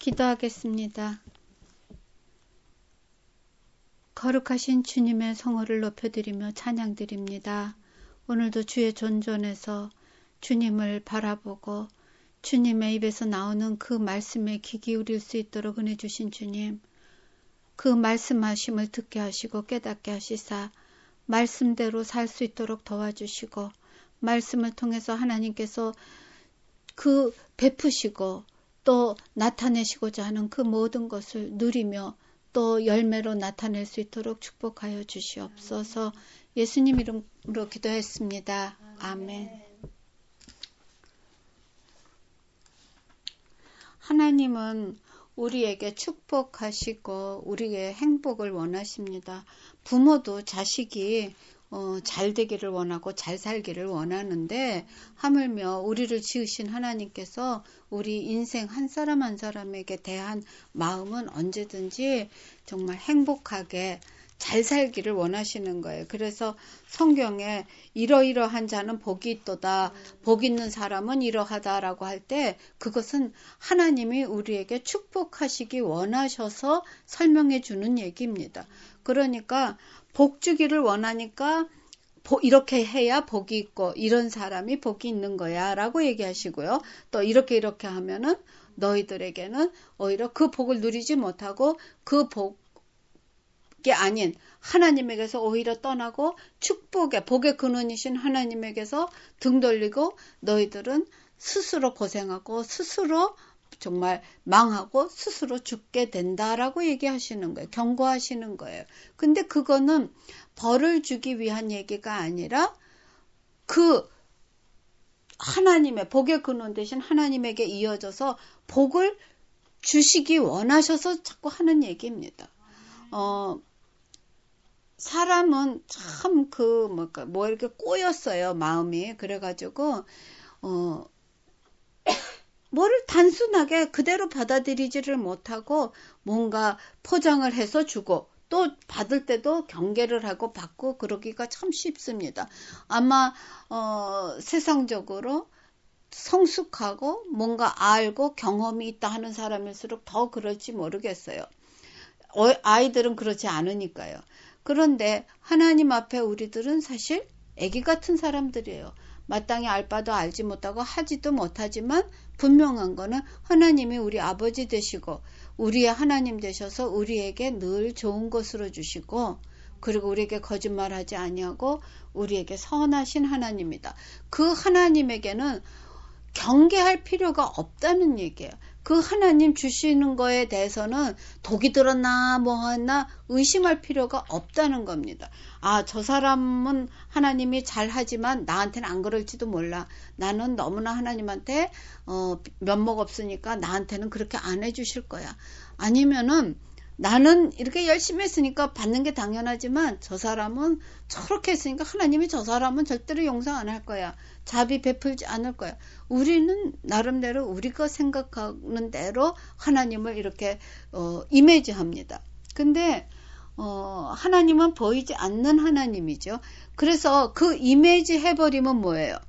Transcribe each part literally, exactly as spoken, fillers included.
기도하겠습니다. 거룩하신 주님의 성호를 높여드리며 찬양드립니다. 오늘도 주의 존전에서 주님을 바라보고 주님의 입에서 나오는 그 말씀에 귀 기울일 수 있도록 은혜 주신 주님, 그 말씀하심을 듣게 하시고 깨닫게 하시사 말씀대로 살 수 있도록 도와주시고, 말씀을 통해서 하나님께서 그 베푸시고 또 나타내시고자 하는 그 모든 것을 누리며 또 열매로 나타낼 수 있도록 축복하여 주시옵소서. 예수님 이름으로 기도했습니다. 아멘. 하나님은 우리에게 축복하시고 우리의 행복을 원하십니다. 부모도 자식이 어, 잘 되기를 원하고 잘 살기를 원하는데, 하물며 우리를 지으신 하나님께서 우리 인생 한 사람 한 사람에게 대한 마음은 언제든지 정말 행복하게 잘 살기를 원하시는 거예요. 그래서 성경에 이러이러한 자는 복이 있도다, 복 있는 사람은 이러하다라고 할 때 그것은 하나님이 우리에게 축복하시기 원하셔서 설명해 주는 얘기입니다. 그러니까 복 주기를 원하니까 이렇게 해야 복이 있고 이런 사람이 복이 있는 거야 라고 얘기하시고요. 또 이렇게 이렇게 하면은 너희들에게는 오히려 그 복을 누리지 못하고 그 복이 아닌 하나님에게서 오히려 떠나고 축복의 복의 근원이신 하나님에게서 등 돌리고 너희들은 스스로 고생하고 스스로 정말 망하고 스스로 죽게 된다라고 얘기하시는 거예요. 경고하시는 거예요. 근데 그거는 벌을 주기 위한 얘기가 아니라 그 하나님의 복의 근원 되신 하나님에게 이어져서 복을 주시기 원하셔서 자꾸 하는 얘기입니다. 어, 사람은 참 그 뭐랄까 뭐 이렇게 꼬였어요, 마음이. 그래가지고 어. 뭐를 단순하게 그대로 받아들이지를 못하고 뭔가 포장을 해서 주고 또 받을 때도 경계를 하고 받고 그러기가 참 쉽습니다. 아마 어, 세상적으로 성숙하고 뭔가 알고 경험이 있다 하는 사람일수록 더 그럴지 모르겠어요. 어, 아이들은 그렇지 않으니까요. 그런데 하나님 앞에 우리들은 사실 애기 같은 사람들이에요. 마땅히 알 바도 알지 못하고 하지도 못하지만 분명한 거는 하나님이 우리 아버지 되시고 우리의 하나님 되셔서 우리에게 늘 좋은 것으로 주시고, 그리고 우리에게 거짓말하지 아니하고 우리에게 선하신 하나님이다. 그 하나님에게는 경계할 필요가 없다는 얘기예요. 그 하나님 주시는 거에 대해서는 독이 들었나 뭐했나 의심할 필요가 없다는 겁니다. 아, 저 사람은 하나님이 잘하지만 나한테는 안 그럴지도 몰라. 나는 너무나 하나님한테 어, 면목 없으니까 나한테는 그렇게 안 해주실 거야. 아니면은 나는 이렇게 열심히 했으니까 받는 게 당연하지만 저 사람은 저렇게 했으니까 하나님이 저 사람은 절대로 용서 안 할 거야. 자비 베풀지 않을 거야. 우리는 나름대로 우리가 생각하는 대로 하나님을 이렇게 어, 이미지합니다. 근데 어, 하나님은 보이지 않는 하나님이죠. 그래서 그 이미지 해버리면 뭐예요?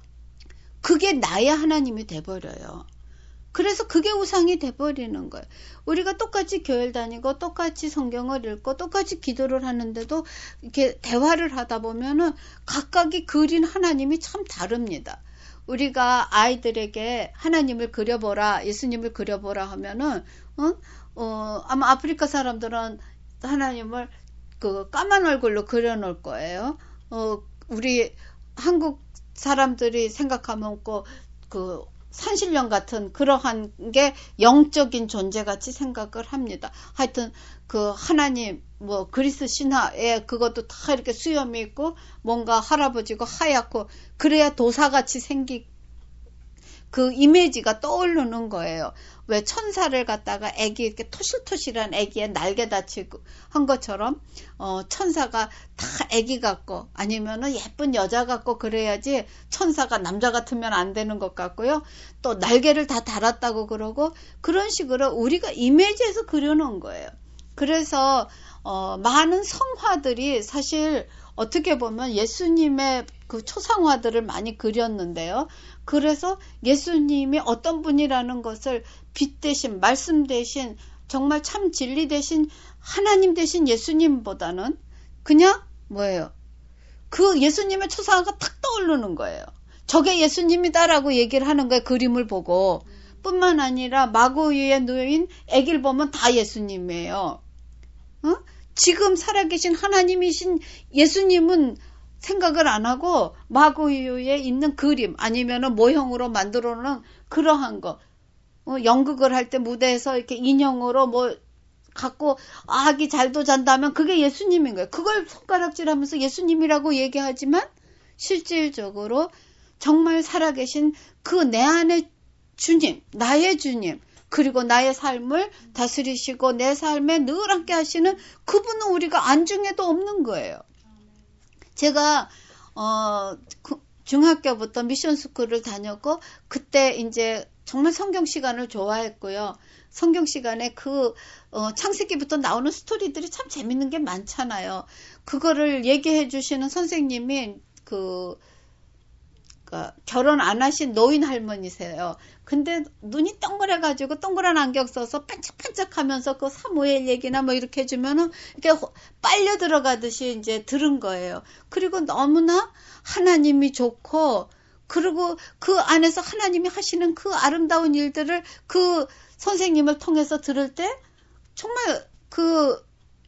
그게 나의 하나님이 돼버려요. 그래서 그게 우상이 돼버리는 거예요. 우리가 똑같이 교회를 다니고 똑같이 성경을 읽고 똑같이 기도를 하는데도 이렇게 대화를 하다 보면은 각각이 그린 하나님이 참 다릅니다. 우리가 아이들에게 하나님을 그려보라, 예수님을 그려보라 하면은 어? 어, 아마 아프리카 사람들은 하나님을 그 까만 얼굴로 그려놓을 거예요. 어, 우리 한국 사람들이 생각하면 그, 그 산신령 같은 그러한 게 영적인 존재같이 생각을 합니다. 하여튼 그 하나님 뭐 그리스 신화에 그것도 다 이렇게 수염이 있고 뭔가 할아버지고 하얗고 그래야 도사같이 생기 그 이미지가 떠오르는 거예요. 왜 천사를 갖다가 애기 이렇게 토실토실한 애기에 날개 다치고 한 것처럼 어, 천사가 다 애기 같고 아니면은 예쁜 여자 같고 그래야지 천사가 남자 같으면 안 되는 것 같고요. 또 날개를 다 달았다고 그러고 그런 식으로 우리가 이미지에서 그려놓은 거예요. 그래서 어, 많은 성화들이 사실 어떻게 보면 예수님의 그 초상화들을 많이 그렸는데요. 그래서 예수님이 어떤 분이라는 것을 빛 대신, 말씀 대신, 정말 참 진리 대신, 하나님 대신 예수님보다는 그냥 뭐예요? 그 예수님의 초상화가 탁 떠오르는 거예요. 저게 예수님이다라고 얘기를 하는 거예요. 그림을 보고. 뿐만 아니라 마구 위에 누인 아기를 보면 다 예수님이에요. 어? 지금 살아계신 하나님이신 예수님은 생각을 안 하고 마구 위에 있는 그림 아니면은 모형으로 만들어 놓은 그러한 거. 어, 연극을 할 때 무대에서 이렇게 인형으로 뭐 갖고 아기 잘도 잔다면 그게 예수님인 거예요. 그걸 손가락질하면서 예수님이라고 얘기하지만 실질적으로 정말 살아계신 그 내 안의 주님, 나의 주님, 그리고 나의 삶을 다스리시고 내 삶에 늘 함께 하시는 그분은 우리가 안중에도 없는 거예요. 제가 어, 중학교부터 미션 스쿨을 다녔고 그때 이제 정말 성경 시간을 좋아했고요. 성경 시간에 그 어, 창세기부터 나오는 스토리들이 참 재밌는 게 많잖아요. 그거를 얘기해 주시는 선생님이 그 그러니까 결혼 안 하신 노인 할머니세요. 근데 눈이 동그래가지고 동그란 안경 써서 반짝반짝하면서 그 사무엘 얘기나 뭐 이렇게 해주면은 이렇게 빨려 들어가듯이 이제 들은 거예요. 그리고 너무나 하나님이 좋고 그리고 그 안에서 하나님이 하시는 그 아름다운 일들을 그 선생님을 통해서 들을 때 정말 그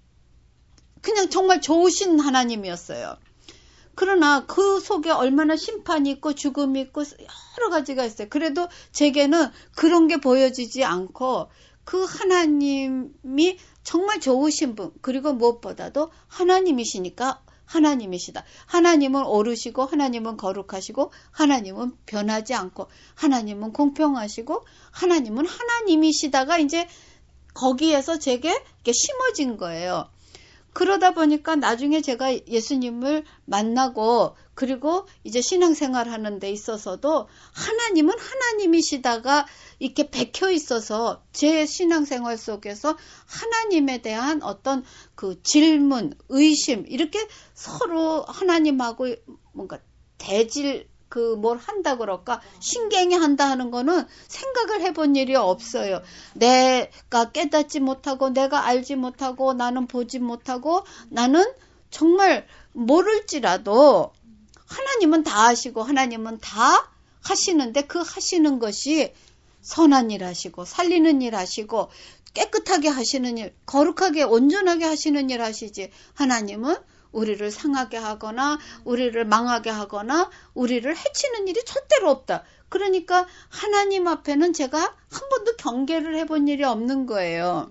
그냥 정말 좋으신 하나님이었어요. 그러나 그 속에 얼마나 심판이 있고 죽음이 있고 여러 가지가 있어요. 그래도 제게는 그런 게 보여지지 않고 그 하나님이 정말 좋으신 분 그리고 무엇보다도 하나님이시니까 하나님이시다. 하나님은 오르시고 하나님은 거룩하시고 하나님은 변하지 않고 하나님은 공평하시고 하나님은 하나님이시다가 이제 거기에서 제게 심어진 거예요. 그러다 보니까 나중에 제가 예수님을 만나고 그리고 이제 신앙생활 하는 데 있어서도 하나님은 하나님이시다가 이렇게 박혀 있어서 제 신앙생활 속에서 하나님에 대한 어떤 그 질문, 의심 이렇게 서로 하나님하고 뭔가 대질 그 뭘 한다 그럴까 신경이 한다 하는 거는 생각을 해본 일이 없어요. 내가 깨닫지 못하고 내가 알지 못하고 나는 보지 못하고 나는 정말 모를지라도 하나님은 다 하시고 하나님은 다 하시는데 그 하시는 것이 선한 일 하시고 살리는 일 하시고 깨끗하게 하시는 일 거룩하게 온전하게 하시는 일 하시지 하나님은 우리를 상하게 하거나 우리를 망하게 하거나 우리를 해치는 일이 절대로 없다. 그러니까 하나님 앞에는 제가 한 번도 경계를 해본 일이 없는 거예요.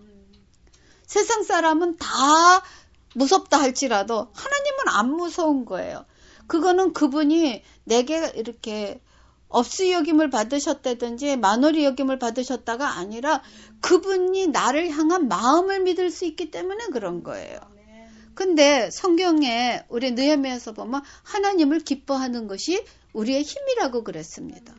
세상 사람은 다 무섭다 할지라도 하나님은 안 무서운 거예요. 그거는 그분이 내게 이렇게 업수 여김을 받으셨다든지 만월이 여김을 받으셨다가 아니라 그분이 나를 향한 마음을 믿을 수 있기 때문에 그런 거예요. 근데 성경에 우리 느헤미야서 보면 하나님을 기뻐하는 것이 우리의 힘이라고 그랬습니다.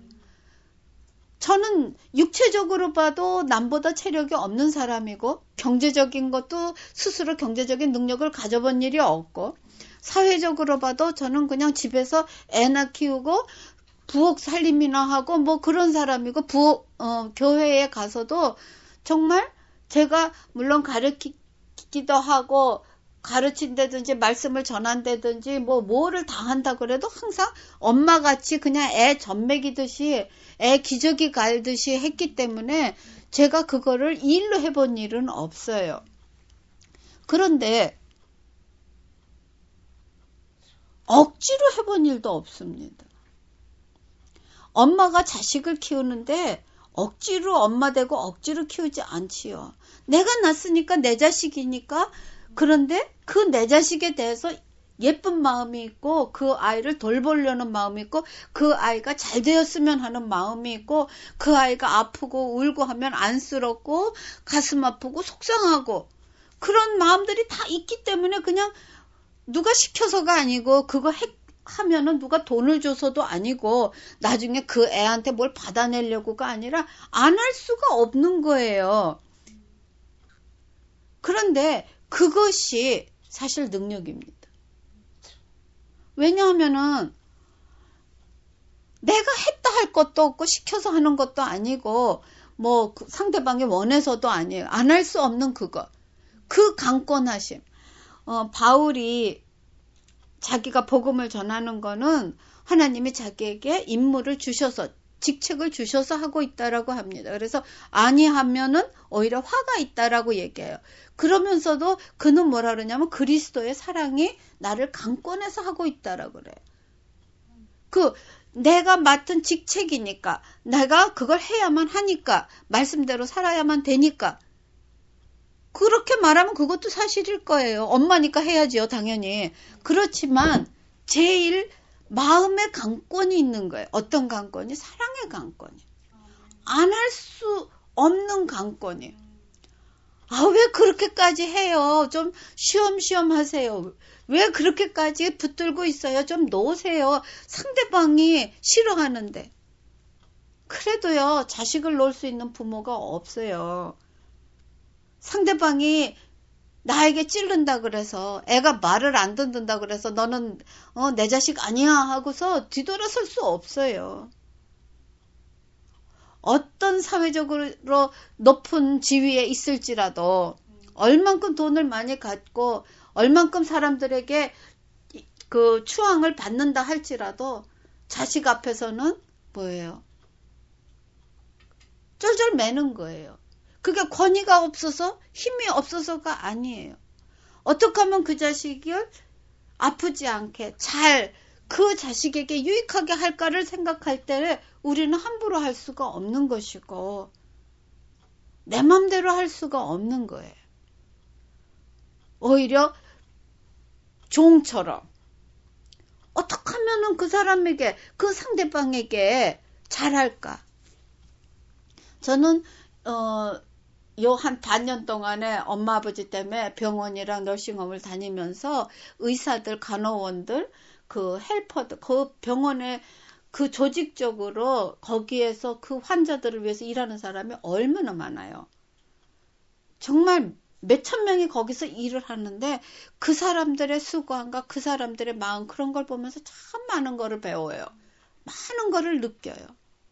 저는 육체적으로 봐도 남보다 체력이 없는 사람이고 경제적인 것도 스스로 경제적인 능력을 가져본 일이 없고 사회적으로 봐도 저는 그냥 집에서 애나 키우고 부엌 살림이나 하고 뭐 그런 사람이고 부엌 어, 교회에 가서도 정말 제가 물론 가르치기도 하고 가르친다든지 말씀을 전한다든지 뭐 뭐를 다 한다 그래도 항상 엄마같이 그냥 애 젖먹이듯이 애 기저귀 갈듯이 했기 때문에 제가 그거를 일로 해본 일은 없어요. 그런데 억지로 해본 일도 없습니다. 엄마가 자식을 키우는데 억지로 엄마 되고 억지로 키우지 않지요. 내가 낳았으니까 내 자식이니까 그런데 그 내 자식에 대해서 예쁜 마음이 있고 그 아이를 돌보려는 마음이 있고 그 아이가 잘 되었으면 하는 마음이 있고 그 아이가 아프고 울고 하면 안쓰럽고 가슴 아프고 속상하고 그런 마음들이 다 있기 때문에 그냥 누가 시켜서가 아니고 그거 해, 하면은 누가 돈을 줘서도 아니고 나중에 그 애한테 뭘 받아내려고가 아니라 안 할 수가 없는 거예요. 그런데 그것이 사실 능력입니다. 왜냐하면은 내가 했다 할 것도 없고 시켜서 하는 것도 아니고 뭐 상대방이 원해서도 아니에요. 안 할 수 없는 그거. 그 강권하심. 어, 바울이 자기가 복음을 전하는 거는 하나님이 자기에게 임무를 주셔서 직책을 주셔서 하고 있다라고 합니다. 그래서 아니하면은 오히려 화가 있다라고 얘기해요. 그러면서도 그는 뭐라 그러냐면 그리스도의 사랑이 나를 강권해서 하고 있다라고 그래요. 그 내가 맡은 직책이니까 내가 그걸 해야만 하니까 말씀대로 살아야만 되니까 그렇게 말하면 그것도 사실일 거예요. 엄마니까 해야지요, 당연히. 그렇지만 제일 마음의 강권이 있는 거예요. 어떤 강권이? 사랑의 강권이. 안 할 수 없는 강권이. 아, 왜 그렇게까지 해요? 좀 쉬엄쉬엄 하세요. 왜 그렇게까지 붙들고 있어요? 좀 놓으세요. 상대방이 싫어하는데. 그래도요, 자식을 놓을 수 있는 부모가 없어요. 상대방이 나에게 찌른다 그래서 애가 말을 안 듣는다 그래서 너는 어, 내 자식 아니야 하고서 뒤돌아설 수 없어요. 어떤 사회적으로 높은 지위에 있을지라도 얼만큼 돈을 많이 갖고 얼만큼 사람들에게 그 추앙을 받는다 할지라도 자식 앞에서는 뭐예요? 쫄쫄 매는 거예요. 그게 권위가 없어서 힘이 없어서가 아니에요. 어떻게 하면 그 자식을 아프지 않게 잘 그 자식에게 유익하게 할까를 생각할 때 우리는 함부로 할 수가 없는 것이고 내 맘대로 할 수가 없는 거예요. 오히려 종처럼 어떻게 하면은 그 사람에게 그 상대방에게 잘할까? 저는 어 요 한 반년 동안에 엄마 아버지 때문에 병원이랑 너싱홈을 다니면서 의사들, 간호원들, 그 헬퍼들, 그 병원에 그 조직적으로 거기에서 그 환자들을 위해서 일하는 사람이 얼마나 많아요. 정말 몇천 명이 거기서 일을 하는데 그 사람들의 수고함과 그 사람들의 마음 그런 걸 보면서 참 많은 거를 배워요. 많은 거를 느껴요.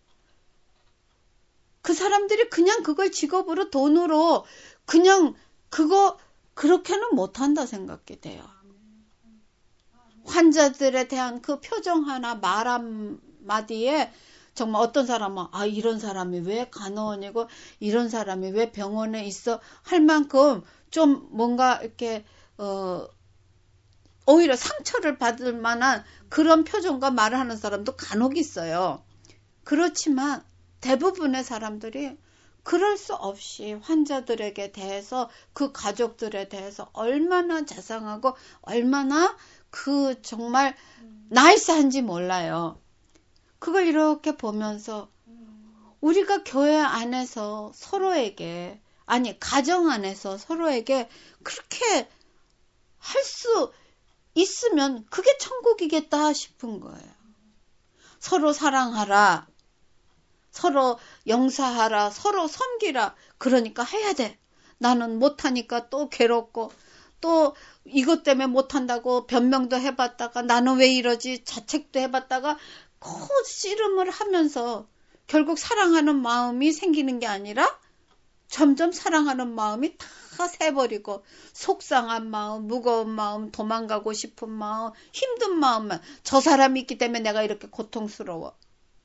그 사람들이 그냥 그걸 직업으로 돈으로 그냥 그거 그렇게는 못한다 생각이 돼요. 환자들에 대한 그 표정 하나 말 한마디에 정말 어떤 사람은 아 이런 사람이 왜 간호원이고 이런 사람이 왜 병원에 있어 할 만큼 좀 뭔가 이렇게 어 오히려 상처를 받을 만한 그런 표정과 말을 하는 사람도 간혹 있어요. 그렇지만 대부분의 사람들이 그럴 수 없이 환자들에게 대해서 그 가족들에 대해서 얼마나 자상하고 얼마나 그 정말 나이스한지 몰라요. 그걸 이렇게 보면서 우리가 교회 안에서 서로에게 아니 가정 안에서 서로에게 그렇게 할 수 있으면 그게 천국이겠다 싶은 거예요. 서로 사랑하라. 서로 영사하라. 서로 섬기라. 그러니까 해야 돼. 나는 못하니까 또 괴롭고 또 이것 때문에 못한다고 변명도 해봤다가 나는 왜 이러지 자책도 해봤다가 코 씨름을 하면서 결국 사랑하는 마음이 생기는 게 아니라 점점 사랑하는 마음이 다 새버리고 속상한 마음, 무거운 마음, 도망가고 싶은 마음, 힘든 마음만 저 사람이 있기 때문에 내가 이렇게 고통스러워.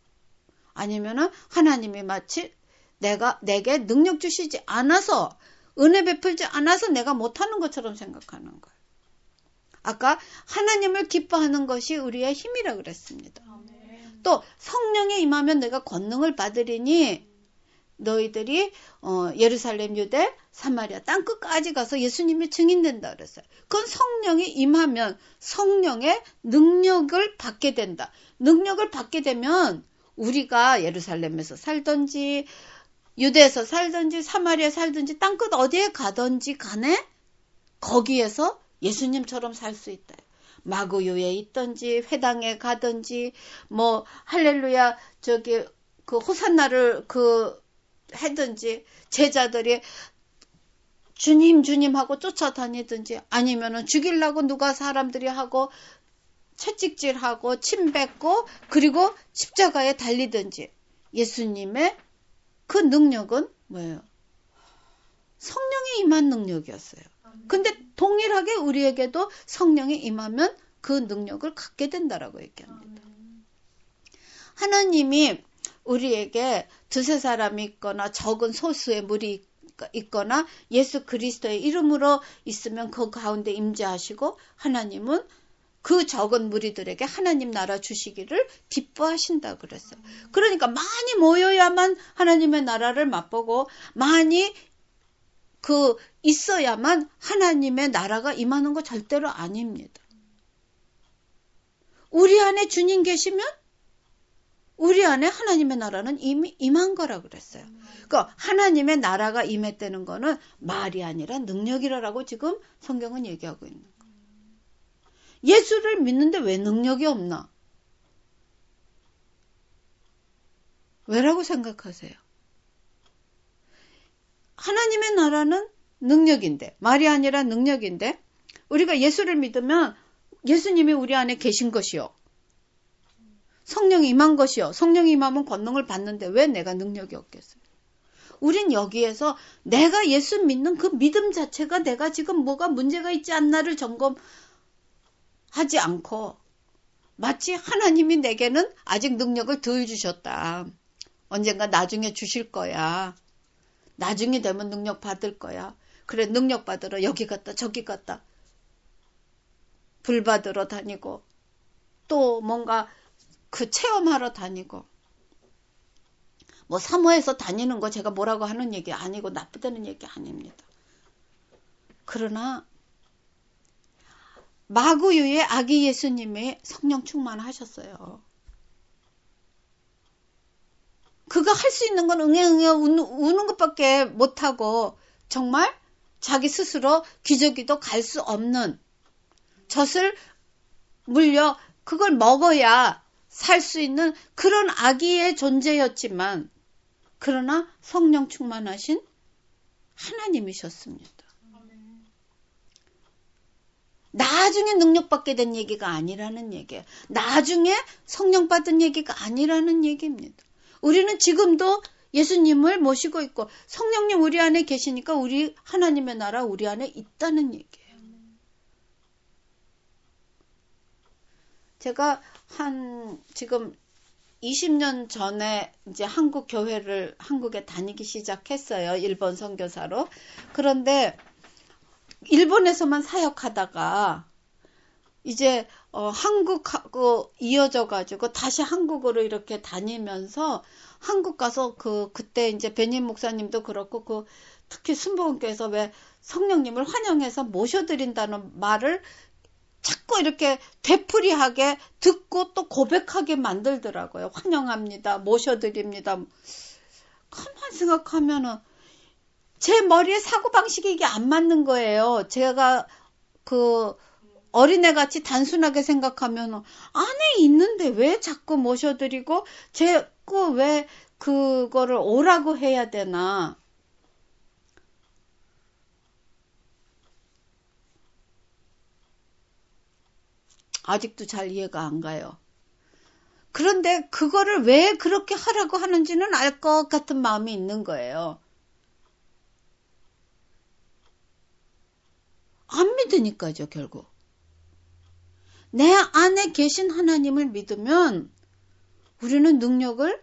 아니면은 하나님이 마치 내가 내게 능력 주시지 않아서 은혜 베풀지 않아서 내가 못하는 것처럼 생각하는 거예요. 아까 하나님을 기뻐하는 것이 우리의 힘이라 그랬습니다. 아멘. 또 성령에 임하면 내가 권능을 받으리니 너희들이 어, 예루살렘, 유대, 사마리아 땅끝까지 가서 예수님이 증인된다 그랬어요. 그건 성령이 임하면 성령의 능력을 받게 된다. 능력을 받게 되면 우리가 예루살렘에서 살든지 유대에서 살든지 사마리아 살든지 땅끝 어디에 가든지 간에 거기에서 예수님처럼 살 수 있다. 마구유에 있든지 회당에 가든지 뭐 할렐루야 저기 그 호산나를 그 하든지 제자들이 주님 주님 하고 쫓아다니든지 아니면은 죽이려고 누가 사람들이 하고 채찍질하고 침 뱉고 그리고 십자가에 달리든지 예수님의 그 능력은 뭐예요? 성령이 임한 능력이었어요. 근데 동일하게 우리에게도 성령이 임하면 그 능력을 갖게 된다라고 얘기합니다. 하나님이 우리에게 두세 사람이 있거나 적은 소수의 무리 있거나 예수 그리스도의 이름으로 있으면 그 가운데 임재하시고 하나님은 그 적은 무리들에게 하나님 나라 주시기를 기뻐하신다 그랬어요. 그러니까 많이 모여야만 하나님의 나라를 맛보고 많이 그 있어야만 하나님의 나라가 임하는 거 절대로 아닙니다. 우리 안에 주님 계시면 우리 안에 하나님의 나라는 이미 임한 거라 그랬어요. 그러니까 하나님의 나라가 임했다는 거는 말이 아니라 능력이라고 지금 성경은 얘기하고 있는 거예요. 예수를 믿는데 왜 능력이 없나? 왜라고 생각하세요? 하나님의 나라는 능력인데, 말이 아니라 능력인데, 우리가 예수를 믿으면 예수님이 우리 안에 계신 것이요. 성령이 임한 것이요. 성령이 임하면 권능을 받는데 왜 내가 능력이 없겠어요? 우린 여기에서 내가 예수 믿는 그 믿음 자체가 내가 지금 뭐가 문제가 있지 않나를 점검하지 않고 마치 하나님이 내게는 아직 능력을 덜 주셨다. 언젠가 나중에 주실 거야. 나중에 되면 능력 받을 거야. 그래 능력 받으러 여기 갔다 저기 갔다 불 받으러 다니고 또 뭔가 그 체험하러 다니고 뭐 사모해서 다니는 거 제가 뭐라고 하는 얘기 아니고 나쁘다는 얘기 아닙니다. 그러나 마구유의 아기 예수님이 성령 충만하셨어요. 그가 할 수 있는 건 응애응애 우는, 우는 것밖에 못하고 정말 자기 스스로 기저귀도 갈 수 없는 젖을 물려 그걸 먹어야 살 수 있는 그런 아기의 존재였지만 그러나 성령 충만하신 하나님이셨습니다. 나중에 능력받게 된 얘기가 아니라는 얘기예요. 나중에 성령 받은 얘기가 아니라는 얘기입니다. 우리는 지금도 예수님을 모시고 있고 성령님 우리 안에 계시니까 우리 하나님의 나라 우리 안에 있다는 얘기예요. 제가 한 지금 이십 년 전에 이제 한국 교회를 한국에 다니기 시작했어요. 일본 선교사로. 그런데 일본에서만 사역하다가 이제 어, 한국하고 이어져 가지고 다시 한국으로 이렇게 다니면서 한국 가서 그 그때 이제 베님 목사님도 그렇고 그 특히 순복음교회에서 왜 성령님을 환영해서 모셔드린다는 말을 자꾸 이렇게 되풀이하게 듣고 또 고백하게 만들더라고요. 환영합니다. 모셔드립니다. 가만 생각하면은 제 머리에 사고방식이 이게 안 맞는 거예요. 제가 그 어린애같이 단순하게 생각하면 안에 있는데 왜 자꾸 모셔드리고 자꾸 왜 그거를 오라고 해야 되나. 아직도 잘 이해가 안 가요. 그런데 그거를 왜 그렇게 하라고 하는지는 알 것 같은 마음이 있는 거예요. 안 믿으니까죠, 결국. 내 안에 계신 하나님을 믿으면 우리는 능력을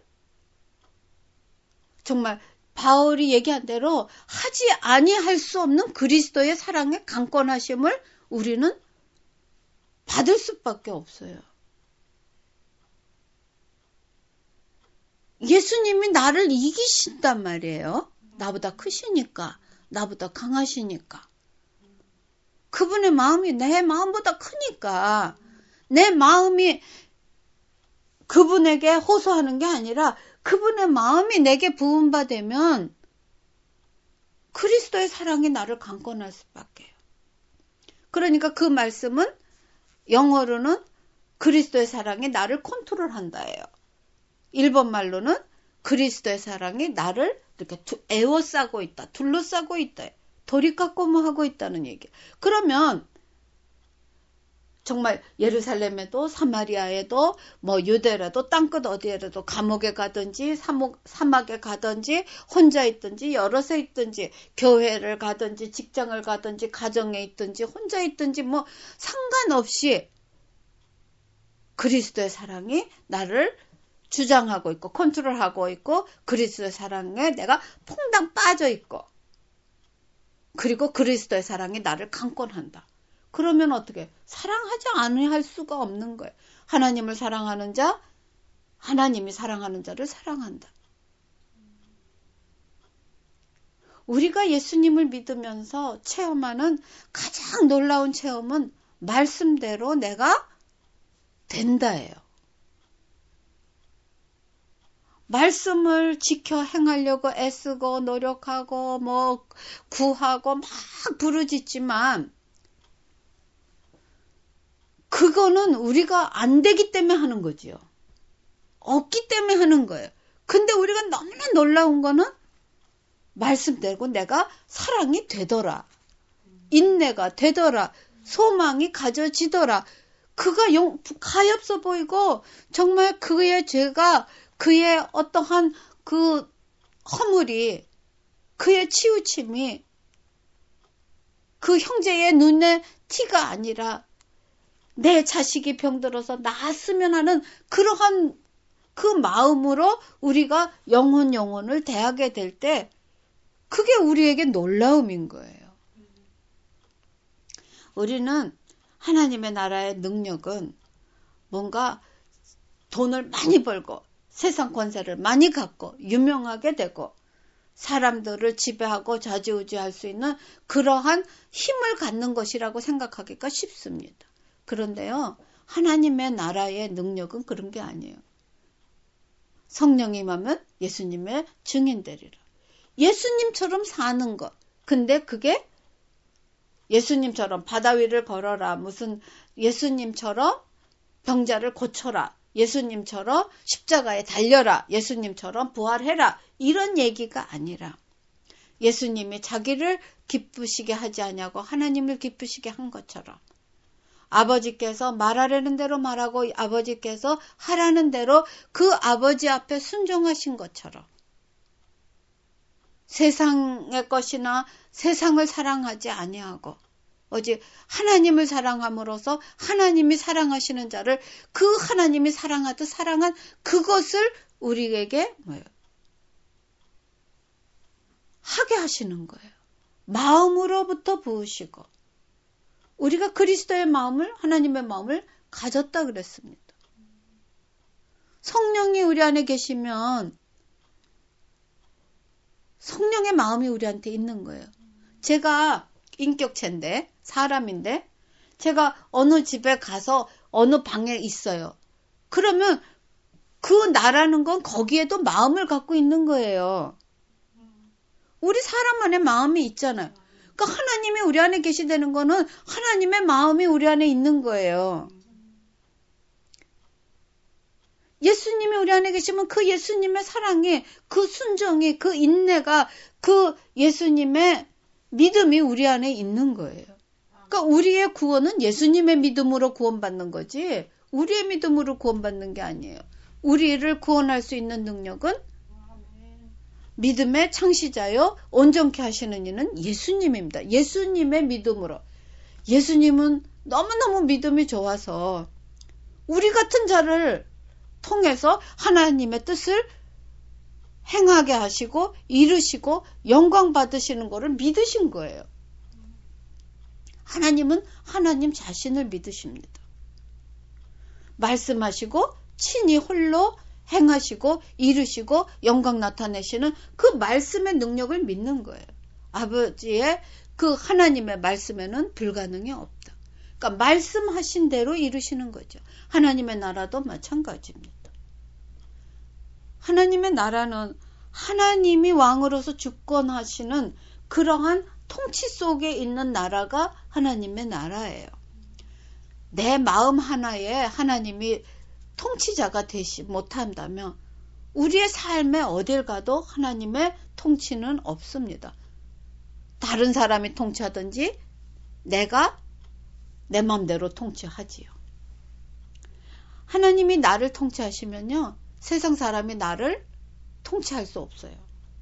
정말 바울이 얘기한 대로 하지 아니할 수 없는 그리스도의 사랑의 강권하심을 우리는 받을 수밖에 없어요. 예수님이 나를 이기신단 말이에요. 나보다 크시니까, 나보다 강하시니까. 그분의 마음이 내 마음보다 크니까 내 마음이 그분에게 호소하는 게 아니라 그분의 마음이 내게 부음받으면 그리스도의 사랑이 나를 강권할 수밖에요. 그러니까 그 말씀은 영어로는 그리스도의 사랑이 나를 컨트롤한다예요. 일본 말로는 그리스도의 사랑이 나를 이렇게 에워싸고 있다, 둘러싸고 있다, 도리깎고뭐 하고 있다는 얘기. 그러면 정말 예루살렘에도 사마리아에도 뭐 유대라도 땅끝 어디에라도 감옥에 가든지 사목, 사막에 가든지 혼자 있든지 여럿에 있든지 교회를 가든지 직장을 가든지 가정에 있든지 혼자 있든지 뭐 상관없이 그리스도의 사랑이 나를 주장하고 있고 컨트롤하고 있고 그리스도의 사랑에 내가 퐁당 빠져 있고 그리고 그리스도의 사랑이 나를 강권한다. 그러면 어떻게? 사랑하지 않을 수가 없는 거예요. 하나님을 사랑하는 자, 하나님이 사랑하는 자를 사랑한다. 우리가 예수님을 믿으면서 체험하는 가장 놀라운 체험은 말씀대로 내가 된다예요. 말씀을 지켜 행하려고 애쓰고 노력하고 뭐 구하고 막 부르짖지만 그거는 우리가 안 되기 때문에 하는 거지요. 없기 때문에 하는 거예요. 근데 우리가 너무나 놀라운 거는 말씀대로 내가 사랑이 되더라. 인내가 되더라. 소망이 가져지더라. 그가 용, 가엾어 보이고 정말 그의 죄가 그의 어떠한 그 허물이 그의 치우침이 그 형제의 눈에 티가 아니라 내 자식이 병들어서 나았으면 하는 그러한 그 마음으로 우리가 영혼 영혼을 대하게 될 때 그게 우리에게 놀라움인 거예요. 우리는 하나님의 나라의 능력은 뭔가 돈을 많이 벌고 세상 권세를 많이 갖고 유명하게 되고 사람들을 지배하고 좌지우지할 수 있는 그러한 힘을 갖는 것이라고 생각하기가 쉽습니다. 그런데요, 하나님의 나라의 능력은 그런 게 아니에요. 성령이 임하면 예수님의 증인 되리라. 예수님처럼 사는 것. 근데 그게 예수님처럼 바다 위를 걸어라. 무슨 예수님처럼 병자를 고쳐라. 예수님처럼 십자가에 달려라. 예수님처럼 부활해라. 이런 얘기가 아니라 예수님이 자기를 기쁘시게 하지 않냐고 하나님을 기쁘시게 한 것처럼 아버지께서 말하려는 대로 말하고 아버지께서 하라는 대로 그 아버지 앞에 순종하신 것처럼 세상의 것이나 세상을 사랑하지 아니하고 오직 하나님을 사랑함으로써 하나님이 사랑하시는 자를 그 하나님이 사랑하듯 사랑한 그것을 우리에게 뭐예요? 하게 하시는 거예요. 마음으로부터 부으시고 우리가 그리스도의 마음을 하나님의 마음을 가졌다 그랬습니다. 성령이 우리 안에 계시면 성령의 마음이 우리한테 있는 거예요. 제가 인격체인데 사람인데 제가 어느 집에 가서 어느 방에 있어요. 그러면 그 나라는 건 거기에도 마음을 갖고 있는 거예요. 우리 사람 안에 마음이 있잖아요. 그러니까 하나님이 우리 안에 계시다는 거는 하나님의 마음이 우리 안에 있는 거예요. 예수님이 우리 안에 계시면 그 예수님의 사랑이, 그 순종이, 그 인내가, 그 예수님의 믿음이 우리 안에 있는 거예요. 그러니까 우리의 구원은 예수님의 믿음으로 구원받는 거지 우리의 믿음으로 구원받는 게 아니에요. 우리를 구원할 수 있는 능력은 믿음의 창시자요 온전케 하시는 이는 예수님입니다. 예수님의 믿음으로. 예수님은 너무너무 믿음이 좋아서 우리 같은 자를 통해서 하나님의 뜻을 행하게 하시고 이루시고 영광 받으시는 것을 믿으신 거예요. 하나님은 하나님 자신을 믿으십니다. 말씀하시고 친히 홀로 행하시고 이루시고 영광 나타내시는 그 말씀의 능력을 믿는 거예요. 아버지의 그 하나님의 말씀에는 불가능이 없다. 그러니까 말씀하신 대로 이루시는 거죠. 하나님의 나라도 마찬가지입니다. 하나님의 나라는 하나님이 왕으로서 주권하시는 그러한 통치 속에 있는 나라가 하나님의 나라예요. 내 마음 하나에 하나님이 통치자가 되지 못한다면 우리의 삶에 어딜 가도 하나님의 통치는 없습니다. 다른 사람이 통치하든지 내가 내 마음대로 통치하지요. 하나님이 나를 통치하시면요, 세상 사람이 나를 통치할 수 없어요.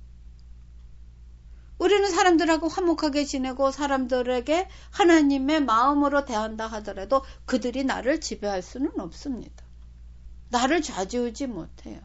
우리는 사람들하고 화목하게 지내고 사람들에게 하나님의 마음으로 대한다 하더라도 그들이 나를 지배할 수는 없습니다. 나를 좌지우지 못해요.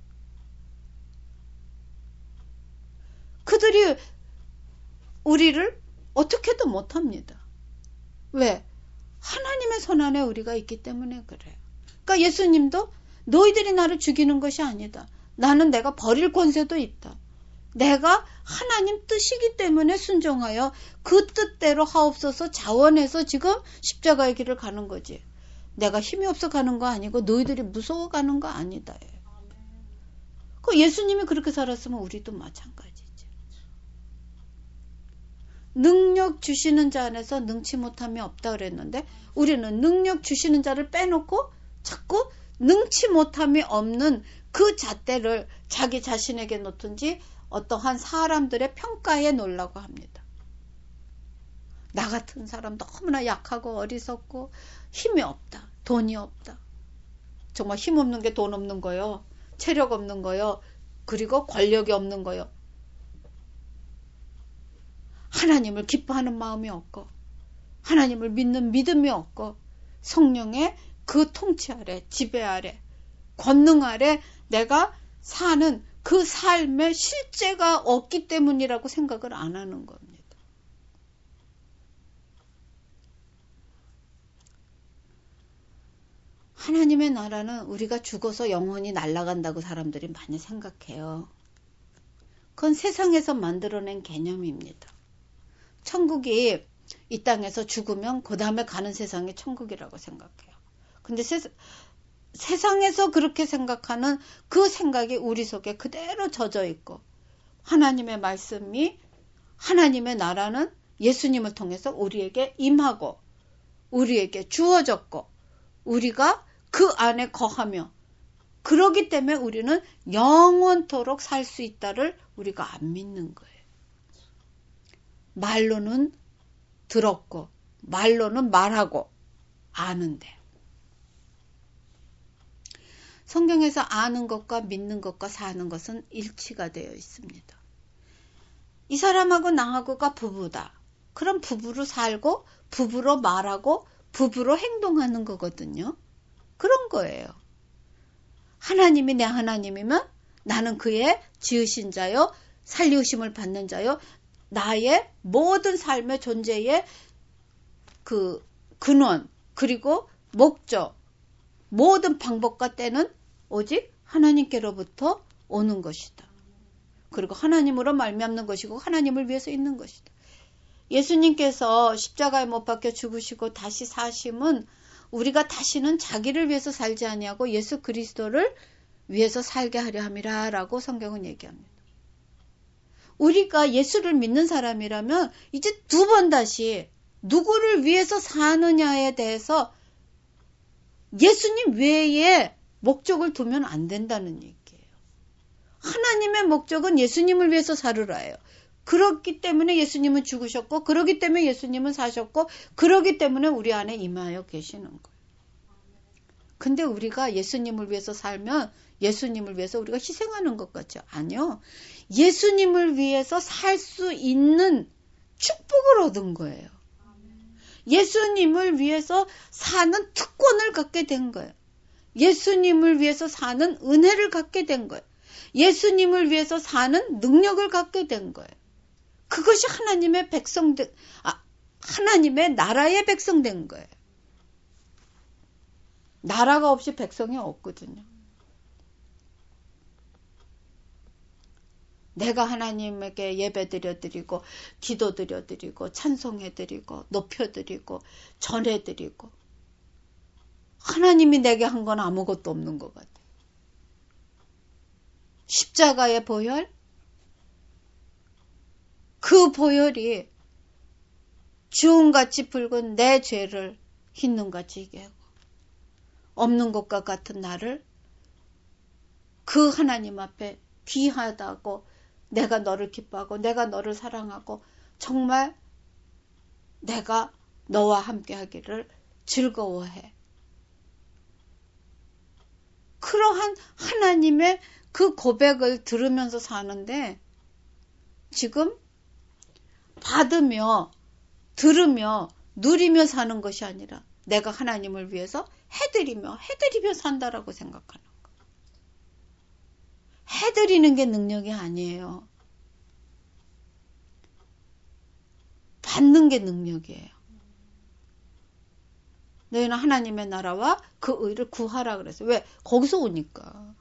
그들이 우리를 어떻게도 못합니다. 왜? 하나님의 손안에 우리가 있기 때문에 그래요. 그러니까 예수님도 너희들이 나를 죽이는 것이 아니다. 나는 내가 버릴 권세도 있다. 내가 하나님 뜻이기 때문에 순종하여 그 뜻대로 하옵소서 자원해서 지금 십자가의 길을 가는 거지. 내가 힘이 없어 가는 거 아니고 너희들이 무서워 가는 거 아니다. 그 예수님이 그렇게 살았으면 우리도 마찬가지지. 능력 주시는 자 안에서 능치 못함이 없다 그랬는데 우리는 능력 주시는 자를 빼놓고 자꾸 능치 못함이 없는 그 잣대를 자기 자신에게 놓든지 어떠한 사람들의 평가에 놓으려고 합니다. 나 같은 사람 너무나 약하고 어리석고 힘이 없다. 돈이 없다. 정말 힘 없는 게 돈 없는 거요. 체력 없는 거요. 그리고 권력이 없는 거요. 하나님을 기뻐하는 마음이 없고 하나님을 믿는 믿음이 없고 성령의 그 통치 아래, 지배 아래, 권능 아래 내가 사는 그 삶의 실제가 없기 때문이라고 생각을 안 하는 겁니다. 하나님의 나라는 우리가 죽어서 영원히 날아간다고 사람들이 많이 생각해요. 그건 세상에서 만들어낸 개념입니다. 천국이 이 땅에서 죽으면 그 다음에 가는 세상이 천국이라고 생각해요. 근데 세, 세상에서 그렇게 생각하는 그 생각이 우리 속에 그대로 젖어 있고 하나님의 말씀이 하나님의 나라는 예수님을 통해서 우리에게 임하고 우리에게 주어졌고 우리가 그 안에 거하며 그러기 때문에 우리는 영원토록 살 수 있다를 우리가 안 믿는 거예요. 말로는 들었고 말로는 말하고 아는데 성경에서 아는 것과 믿는 것과 사는 것은 일치가 되어 있습니다. 이 사람하고 나하고가 부부다. 그럼 부부로 살고 부부로 말하고 부부로 행동하는 거거든요. 그런 거예요. 하나님이 내 하나님이면 나는 그의 지으신 자요 살리우심을 받는 자요 나의 모든 삶의 존재의 그 근원 그리고 목적 모든 방법과 때는 오직 하나님께로부터 오는 것이다. 그리고 하나님으로 말미암는 것이고 하나님을 위해서 있는 것이다. 예수님께서 십자가에 못 박혀 죽으시고 다시 사심은 우리가 다시는 자기를 위해서 살지 아니하고 예수 그리스도를 위해서 살게 하려 함이라 라고 성경은 얘기합니다. 우리가 예수를 믿는 사람이라면 이제 두 번 다시 누구를 위해서 사느냐에 대해서 예수님 외에 목적을 두면 안 된다는 얘기예요. 하나님의 목적은 예수님을 위해서 살으라예요. 그렇기 때문에 예수님은 죽으셨고 그렇기 때문에 예수님은 사셨고 그렇기 때문에 우리 안에 임하여 계시는 거예요. 근데 우리가 예수님을 위해서 살면 예수님을 위해서 우리가 희생하는 것 같죠? 아니요. 예수님을 위해서 살 수 있는 축복을 얻은 거예요. 예수님을 위해서 사는 특권을 갖게 된 거예요. 예수님을 위해서 사는 은혜를 갖게 된 거예요. 예수님을 위해서 사는 능력을 갖게 된 거예요. 그것이 하나님의 백성된, 아, 하나님의 나라의 백성 된 거예요. 나라가 없이 백성이 없거든요. 내가 하나님에게 예배 드려드리고 기도 드려드리고 찬송해드리고 높여드리고 전해드리고 하나님이 내게 한 건 아무것도 없는 것 같아요. 십자가의 보혈? 그 보혈이 주홍같이 붉은 내 죄를 흰 눈같이 이게 하고 없는 것과 같은 나를 그 하나님 앞에 귀하다고 내가 너를 기뻐하고 내가 너를 사랑하고 정말 내가 너와 함께 하기를 즐거워해. 그러한 하나님의 그 고백을 들으면서 사는데 지금 받으며 들으며 누리며 사는 것이 아니라 내가 하나님을 위해서 해드리며 해드리며 산다라고 생각하는 거. 해드리는 게 능력이 아니에요. 받는 게 능력이에요. 너희는 하나님의 나라와 그 의를 구하라 그랬어요. 왜? 거기서 오니까.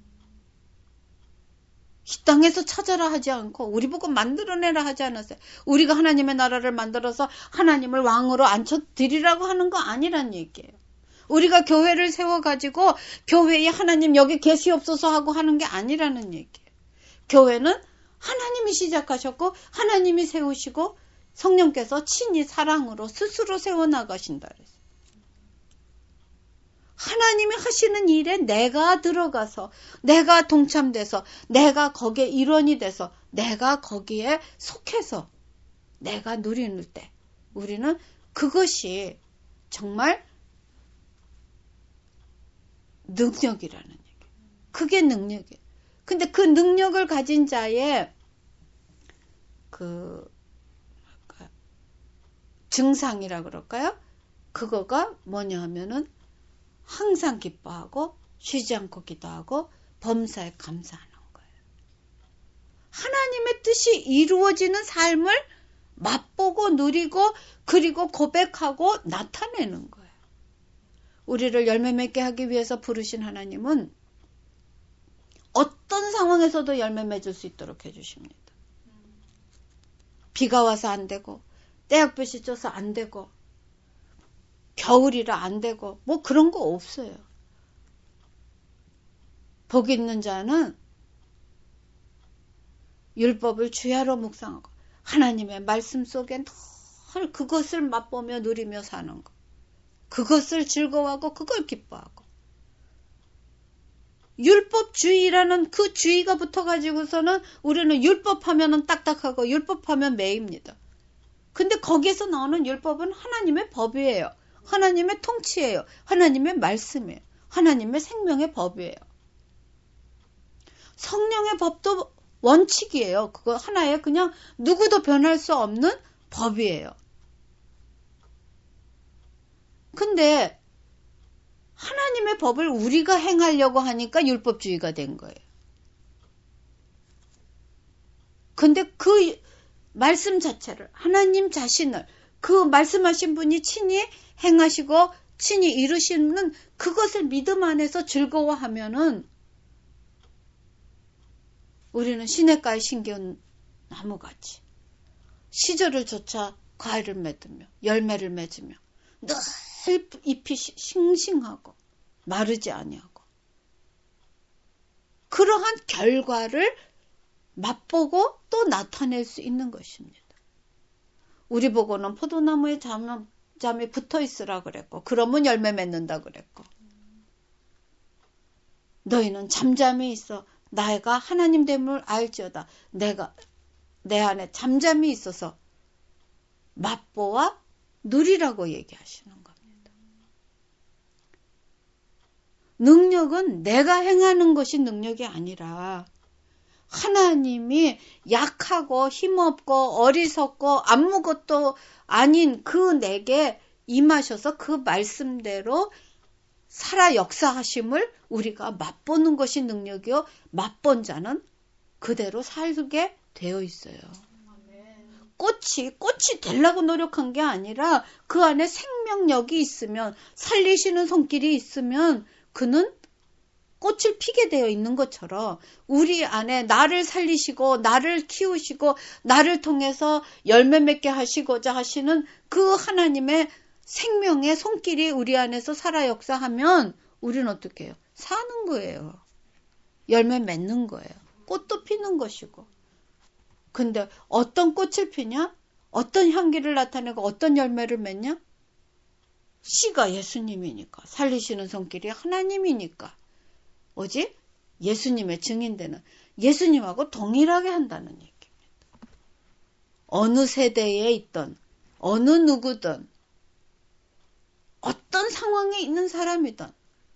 이 땅에서 찾아라 하지 않고 우리 보고 만들어내라 하지 않았어요. 우리가 하나님의 나라를 만들어서 하나님을 왕으로 앉혀드리라고 하는 거 아니란 얘기예요. 우리가 교회를 세워가지고 교회에 하나님 여기 계시옵소서 하고 하는 게 아니라는 얘기예요. 교회는 하나님이 시작하셨고 하나님이 세우시고 성령께서 친히 사랑으로 스스로 세워나가신다 그랬어요. 하나님이 하시는 일에 내가 들어가서 내가 동참돼서 내가 거기에 일원이 돼서 내가 거기에 속해서 내가 누리는 때 우리는 그것이 정말 능력이라는 얘기예요. 그게 능력이에요. 근데 그 능력을 가진 자의 그 증상이라 그럴까요? 그거가 뭐냐 하면은 항상 기뻐하고 쉬지 않고 기도하고 범사에 감사하는 거예요. 하나님의 뜻이 이루어지는 삶을 맛보고 누리고 그리고 고백하고 나타내는 거예요. 우리를 열매 맺게 하기 위해서 부르신 하나님은 어떤 상황에서도 열매 맺을 수 있도록 해주십니다. 비가 와서 안 되고 떼약볕이 쪄서 안 되고 겨울이라 안 되고 뭐 그런 거 없어요. 복 있는 자는 율법을 주야로 묵상하고 하나님의 말씀 속에 늘 그것을 맛보며 누리며 사는 거. 그것을 즐거워하고 그걸 기뻐하고. 율법주의라는 그 주의가 붙어가지고서는 우리는 율법하면은 딱딱하고 율법하면 매입니다. 근데 거기에서 나오는 율법은 하나님의 법이에요. 하나님의 통치예요. 하나님의 말씀이에요. 하나님의 생명의 법이에요. 성령의 법도 원칙이에요. 그거 하나의 그냥 누구도 변할 수 없는 법이에요. 근데 하나님의 법을 우리가 행하려고 하니까 율법주의가 된 거예요. 근데 그 말씀 자체를 하나님 자신을 그 말씀하신 분이 친히 행하시고 친히 이루시는 그것을 믿음 안에서 즐거워하면은 우리는 시냇가에 심겨온 나무같이 시절을 쫓아 과일을 맺으며 열매를 맺으며 늘 잎이 싱싱하고 마르지 아니하고 그러한 결과를 맛보고 또 나타낼 수 있는 것입니다. 우리 보고는 포도나무에 잠, 잠이 붙어 있으라 그랬고 그러면 열매 맺는다 그랬고 너희는 잠잠히 있어 내가 하나님 됨을 알지어다. 내가 내 안에 잠잠히 있어서 맛보아 누리라고 얘기하시는 겁니다. 능력은 내가 행하는 것이 능력이 아니라 하나님이 약하고 힘없고 어리석고 아무것도 아닌 그 내게 임하셔서 그 말씀대로 살아 역사하심을 우리가 맛보는 것이 능력이요. 맛본 자는 그대로 살게 되어 있어요. 꽃이 꽃이 되려고 노력한 게 아니라 그 안에 생명력이 있으면 살리시는 손길이 있으면 그는 꽃을 피게 되어 있는 것처럼 우리 안에 나를 살리시고 나를 키우시고 나를 통해서 열매 맺게 하시고자 하시는 그 하나님의 생명의 손길이 우리 안에서 살아 역사하면 우리는 어떻게 해요? 사는 거예요. 열매 맺는 거예요. 꽃도 피는 것이고. 근데 어떤 꽃을 피냐? 어떤 향기를 나타내고 어떤 열매를 맺냐? 씨가 예수님이니까. 살리시는 손길이 하나님이니까. 뭐지? 예수님의 증인되는 예수님하고 동일하게 한다는 얘기입니다. 어느 세대에 있던 어느 누구든 어떤 상황에 있는 사람이든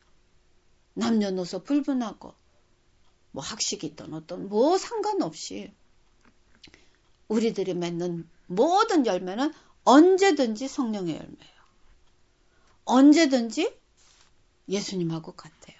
남녀노소 불문하고 뭐 학식이든 어떤 뭐 상관없이 우리들이 맺는 모든 열매는 언제든지 성령의 열매예요. 언제든지 예수님하고 같아요.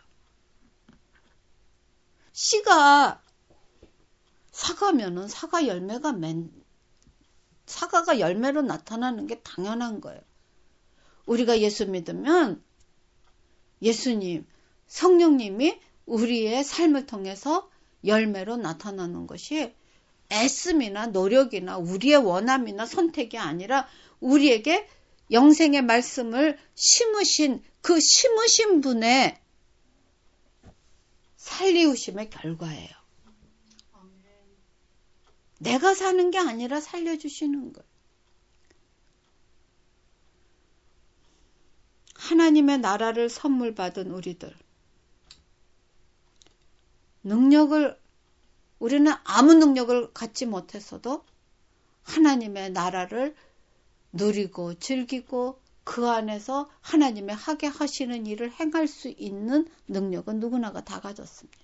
씨가 사과면은 사과 열매가 맨 사과가 열매로 나타나는 게 당연한 거예요. 우리가 예수 믿으면 예수님, 성령님이 우리의 삶을 통해서 열매로 나타나는 것이 애씀이나 노력이나 우리의 원함이나 선택이 아니라 우리에게 영생의 말씀을 심으신 그 심으신 분의 살리우심의 결과예요. 내가 사는 게 아니라 살려주시는 거예요. 하나님의 나라를 선물 받은 우리들. 능력을, 우리는 아무 능력을 갖지 못했어도 하나님의 나라를 누리고 즐기고 그 안에서 하나님의 하게 하시는 일을 행할 수 있는 능력은 누구나가 다 가졌습니다.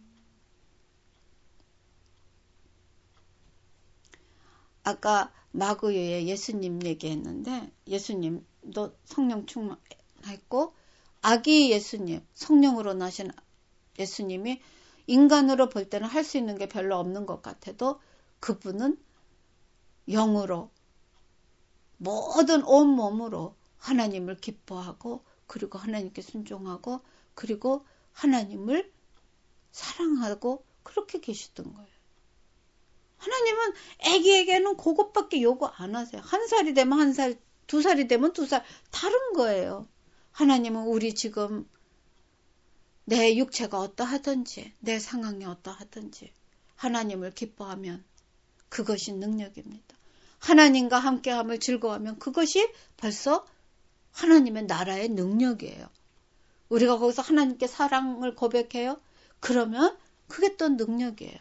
아까 마구유에 예수님 얘기했는데 예수님도 성령 충만했고 아기 예수님, 성령으로 나신 예수님이 인간으로 볼 때는 할 수 있는 게 별로 없는 것 같아도 그분은 영으로 모든 온몸으로 하나님을 기뻐하고 그리고 하나님께 순종하고 그리고 하나님을 사랑하고 그렇게 계시던 거예요. 하나님은 애기에게는 그것밖에 요구 안 하세요. 한 살이 되면 한 살, 두 살이 되면 두 살 다른 거예요. 하나님은 우리 지금 내 육체가 어떠하든지 내 상황이 어떠하든지 하나님을 기뻐하면 그것이 능력입니다. 하나님과 함께함을 즐거워하면 그것이 벌써 하나님의 나라의 능력이에요. 우리가 거기서 하나님께 사랑을 고백해요. 그러면 그게 또 능력이에요.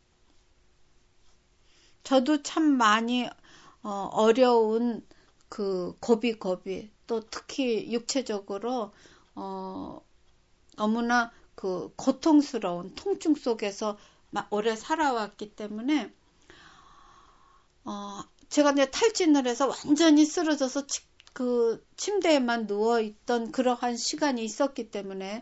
저도 참 많이 어, 어려운 그 고비 고비 또 특히 육체적으로 어, 너무나 그 고통스러운 통증 속에서 오래 살아왔기 때문에 어, 제가 이제 탈진을 해서 완전히 쓰러져서 치, 그 침대에만 누워있던 그러한 시간이 있었기 때문에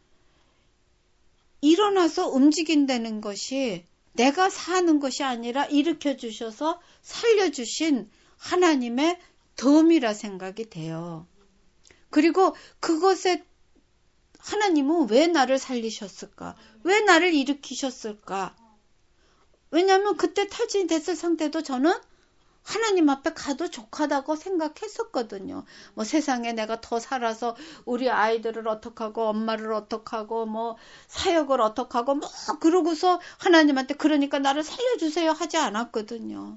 일어나서 움직인다는 것이 내가 사는 것이 아니라 일으켜 주셔서 살려주신 하나님의 덤이라 생각이 돼요. 그리고 그것에 하나님은 왜 나를 살리셨을까? 왜 나를 일으키셨을까? 왜냐하면 그때 탈진이 됐을 상태도 저는 하나님 앞에 가도 족하다고 생각했었거든요. 뭐 세상에 내가 더 살아서 우리 아이들을 어떡하고 엄마를 어떡하고 뭐 사역을 어떡하고 뭐 그러고서 하나님한테 그러니까 나를 살려주세요 하지 않았거든요.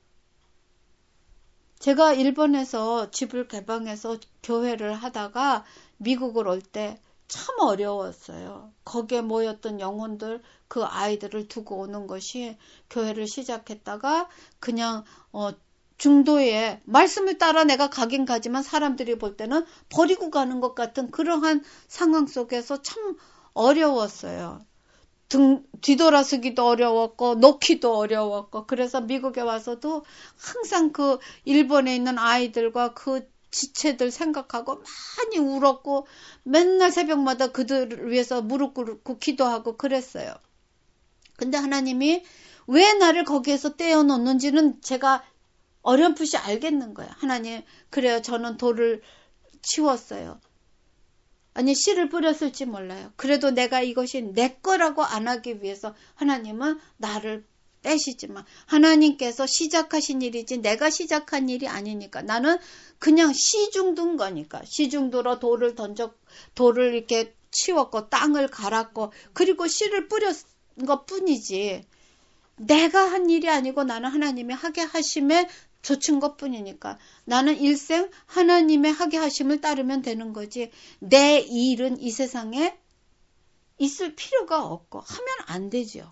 제가 일본에서 집을 개방해서 교회를 하다가 미국을 올 때 참 어려웠어요. 거기에 모였던 영혼들 그 아이들을 두고 오는 것이 교회를 시작했다가 그냥 어 중도에 말씀을 따라 내가 가긴 가지만 사람들이 볼 때는 버리고 가는 것 같은 그러한 상황 속에서 참 어려웠어요. 등, 뒤돌아서기도 어려웠고 놓기도 어려웠고 그래서 미국에 와서도 항상 그 일본에 있는 아이들과 그 지체들 생각하고 많이 울었고 맨날 새벽마다 그들을 위해서 무릎 꿇고 기도하고 그랬어요. 근데 하나님이 왜 나를 거기에서 떼어놓는지는 제가 어렴풋이 알겠는 거예요. 하나님, 그래요. 저는 돌을 치웠어요. 아니 씨를 뿌렸을지 몰라요. 그래도 내가 이것이 내 거라고 안 하기 위해서 하나님은 나를 빼시지만 하나님께서 시작하신 일이지 내가 시작한 일이 아니니까 나는 그냥 시중둔 거니까 시중두러 돌을 던져 돌을 이렇게 치웠고 땅을 갈았고 그리고 씨를 뿌렸 것 뿐이지 내가 한 일이 아니고 나는 하나님이 하게 하심에 좇은 것 뿐이니까 나는 일생 하나님의 하게 하심을 따르면 되는 거지 내 일은 이 세상에 있을 필요가 없고 하면 안 되죠.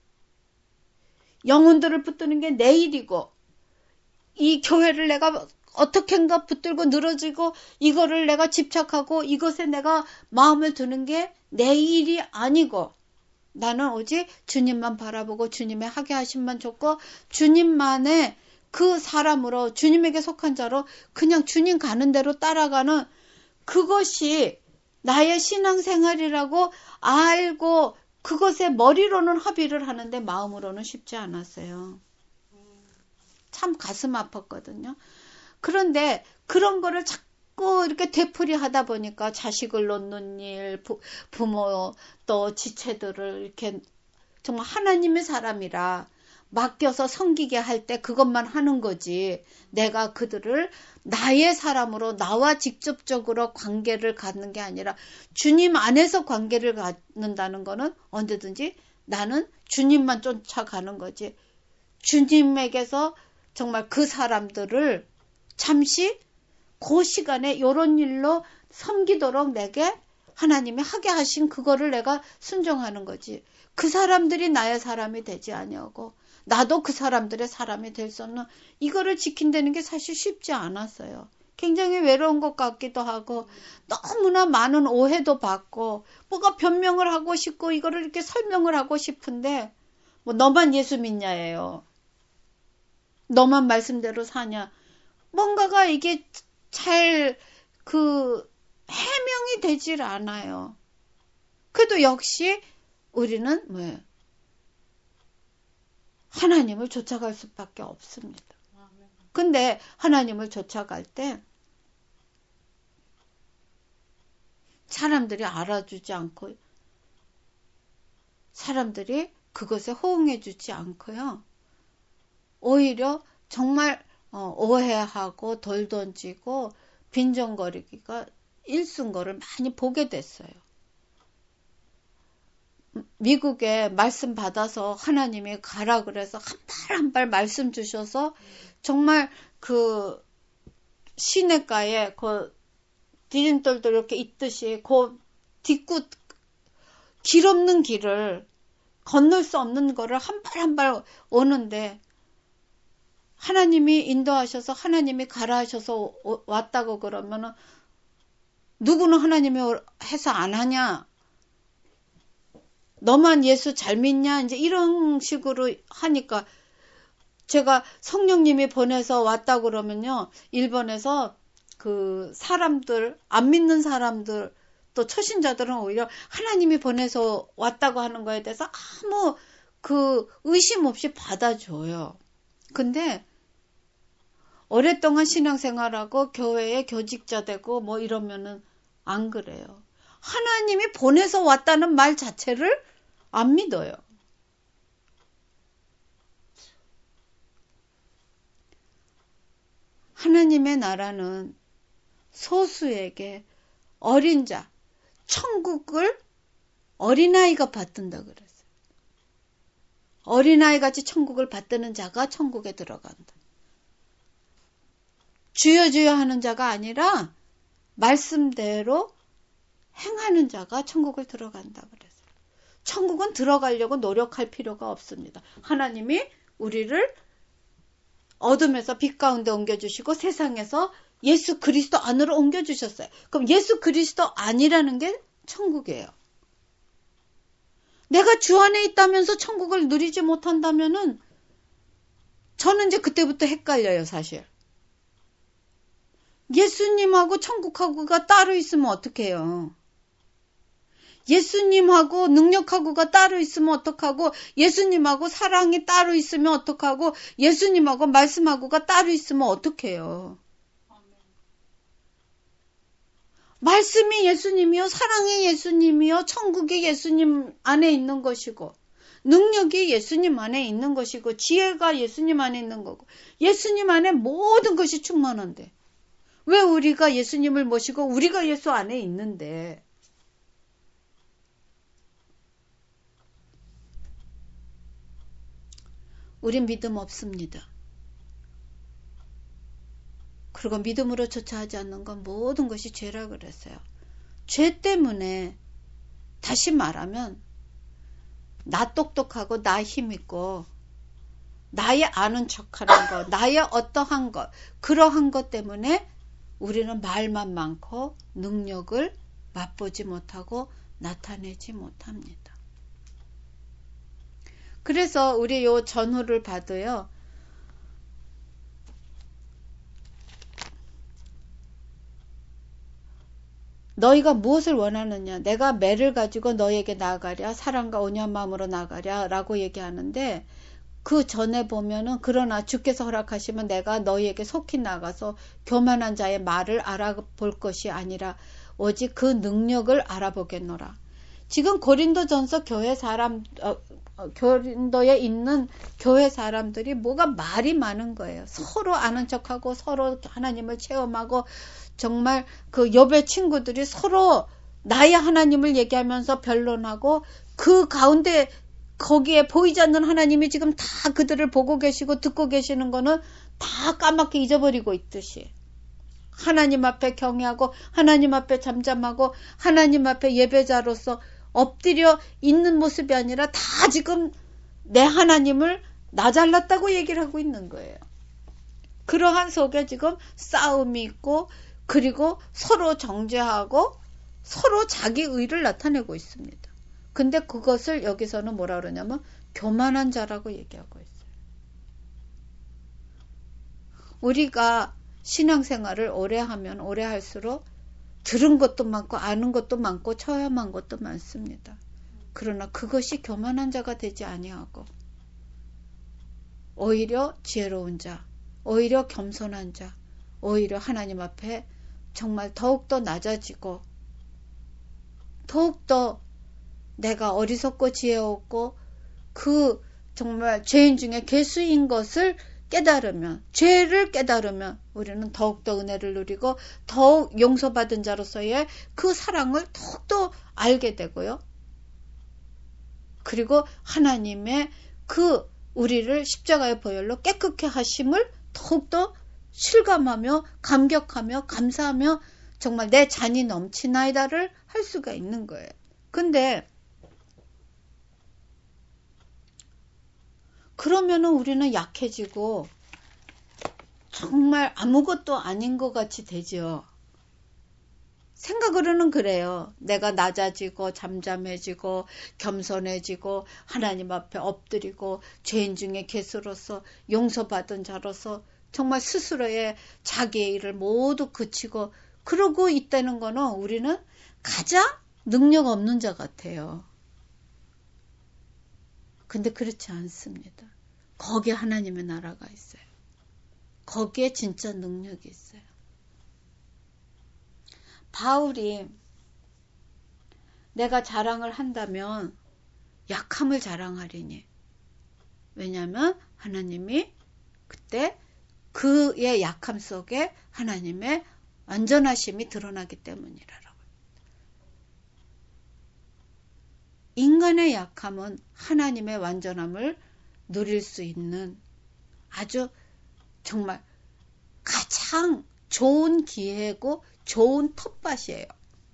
영혼들을 붙드는 게 내 일이고 이 교회를 내가 어떻게인가 붙들고 늘어지고 이거를 내가 집착하고 이것에 내가 마음을 두는 게 내 일이 아니고 나는 오직 주님만 바라보고 주님의 하게 하심만 줬고 주님만의 그 사람으로 주님에게 속한 자로 그냥 주님 가는 대로 따라가는 그것이 나의 신앙생활이라고 알고 그것에 머리로는 합의를 하는데 마음으로는 쉽지 않았어요. 참 가슴 아팠거든요. 그런데 그런 거를 자꾸 이렇게 되풀이 하다 보니까 자식을 놓는 일, 부, 부모 또 지체들을 이렇게 정말 하나님의 사람이라 맡겨서 섬기게 할 때 그것만 하는 거지. 내가 그들을 나의 사람으로 나와 직접적으로 관계를 갖는 게 아니라 주님 안에서 관계를 갖는다는 거는 언제든지 나는 주님만 쫓아가는 거지. 주님에게서 정말 그 사람들을 잠시 그 시간에 이런 일로 섬기도록 내게 하나님이 하게 하신 그거를 내가 순종하는 거지. 그 사람들이 나의 사람이 되지 아니하고 나도 그 사람들의 사람이 될 수 없는 이거를 지킨다는 게 사실 쉽지 않았어요. 굉장히 외로운 것 같기도 하고 너무나 많은 오해도 받고 뭐가 변명을 하고 싶고 이거를 이렇게 설명을 하고 싶은데 뭐 너만 예수 믿냐예요. 너만 말씀대로 사냐. 뭔가가 이게 잘 그 해명이 되질 않아요. 그래도 역시 우리는 뭐예요? 하나님을 쫓아갈 수밖에 없습니다. 근데 하나님을 쫓아갈 때 사람들이 알아주지 않고 사람들이 그것에 호응해주지 않고요. 오히려 정말 오해하고 돌 던지고 빈정거리기가 일순 거를 많이 보게 됐어요. 미국에 말씀 받아서 하나님이 가라 그래서 한 발 한 발 말씀 주셔서 정말 그 시냇가에 그 디딤돌도 이렇게 있듯이 그 뒷구 길 없는 길을 건널 수 없는 거를 한 발 한 발 오는데 하나님이 인도하셔서 하나님이 가라 하셔서 왔다고 그러면은 누구는 하나님이 해서 안 하냐? 너만 예수 잘 믿냐? 이제 이런 식으로 하니까 제가 성령님이 보내서 왔다 그러면요. 일본에서 그 사람들, 안 믿는 사람들, 또 초신자들은 오히려 하나님이 보내서 왔다고 하는 거에 대해서 아무 그 의심 없이 받아줘요. 근데 오랫동안 신앙생활하고 교회에 교직자 되고 뭐 이러면은 안 그래요. 하나님이 보내서 왔다는 말 자체를 안 믿어요. 하나님의 나라는 소수에게 어린 자, 천국을 어린아이가 받든다 그랬어요. 어린아이 같이 천국을 받드는 자가 천국에 들어간다. 주여 주여 하는 자가 아니라 말씀대로 행하는 자가 천국을 들어간다 그랬어요. 천국은 들어가려고 노력할 필요가 없습니다. 하나님이 우리를 어둠에서 빛 가운데 옮겨주시고 세상에서 예수 그리스도 안으로 옮겨주셨어요. 그럼 예수 그리스도 안이라는 게 천국이에요. 내가 주 안에 있다면서 천국을 누리지 못한다면은 저는 이제 그때부터 헷갈려요, 사실. 예수님하고 천국하고가 따로 있으면 어떡해요? 예수님하고 능력하고가 따로 있으면 어떡하고 예수님하고 사랑이 따로 있으면 어떡하고 예수님하고 말씀하고가 따로 있으면 어떡해요? 말씀이 예수님이요, 사랑이 예수님이요, 천국이 예수님 안에 있는 것이고 능력이 예수님 안에 있는 것이고 지혜가 예수님 안에 있는 거고 예수님 안에 모든 것이 충만한데 왜 우리가 예수님을 모시고 우리가 예수 안에 있는데 우린 믿음 없습니다. 그리고 믿음으로 조차하지 않는 건 모든 것이 죄라 그랬어요. 죄 때문에 다시 말하면 나 똑똑하고 나 힘있고 나의 아는 척하는 것, 나의 어떠한 것, 그러한 것 때문에 우리는 말만 많고 능력을 맛보지 못하고 나타내지 못합니다. 그래서 우리 요 전후를 봐도요. 너희가 무엇을 원하느냐? 내가 매를 가지고 너에게 나아가랴. 사랑과 온유한 마음으로 나아가랴. 라고 얘기하는데 그 전에 보면은 그러나 주께서 허락하시면 내가 너희에게 속히 나가서 교만한 자의 말을 알아볼 것이 아니라 오직 그 능력을 알아보겠노라. 지금 고린도전서 교회 사람 어, 고린도에 있는 교회 사람들이 뭐가 말이 많은 거예요. 서로 아는 척하고 서로 하나님을 체험하고 정말 그 욥의 친구들이 서로 나의 하나님을 얘기하면서 변론하고 그 가운데 거기에 보이지 않는 하나님이 지금 다 그들을 보고 계시고 듣고 계시는 거는 다 까맣게 잊어버리고 있듯이 하나님 앞에 경외하고 하나님 앞에 잠잠하고 하나님 앞에 예배자로서 엎드려 있는 모습이 아니라 다 지금 내 하나님을 나 잘났다고 얘기를 하고 있는 거예요. 그러한 속에 지금 싸움이 있고 그리고 서로 정죄하고 서로 자기 의를 나타내고 있습니다. 근데 그것을 여기서는 뭐라 그러냐면 교만한 자라고 얘기하고 있어요. 우리가 신앙생활을 오래 하면 오래 할수록 들은 것도 많고 아는 것도 많고 체험한 것도 많습니다. 그러나 그것이 교만한 자가 되지 아니하고 오히려 지혜로운 자, 오히려 겸손한 자, 오히려 하나님 앞에 정말 더욱더 낮아지고 더욱더 내가 어리석고 지혜롭고 그 정말 죄인 중에 괴수인 것을 깨달으면 죄를 깨달으면 우리는 더욱더 은혜를 누리고 더욱 용서받은 자로서의 그 사랑을 더욱더 알게 되고요. 그리고 하나님의 그 우리를 십자가의 보혈로 깨끗게 하심을 더욱더 실감하며 감격하며 감사하며 정말 내 잔이 넘치나이다를 할 수가 있는 거예요. 근데 그러면은 우리는 약해지고 정말 아무것도 아닌 것 같이 되죠. 생각으로는 그래요. 내가 낮아지고 잠잠해지고 겸손해지고 하나님 앞에 엎드리고 죄인 중에 괴수로서 용서받은 자로서 정말 스스로의 자기의 일을 모두 그치고 그러고 있다는 거는 우리는 가장 능력 없는 자 같아요. 근데 그렇지 않습니다. 거기에 하나님의 나라가 있어요. 거기에 진짜 능력이 있어요. 바울이 내가 자랑을 한다면 약함을 자랑하리니. 왜냐하면 하나님이 그때 그의 약함 속에 하나님의 완전하심이 드러나기 때문이라고. 인간의 약함은 하나님의 완전함을 누릴 수 있는 아주 정말 가장 좋은 기회고 좋은 텃밭이에요.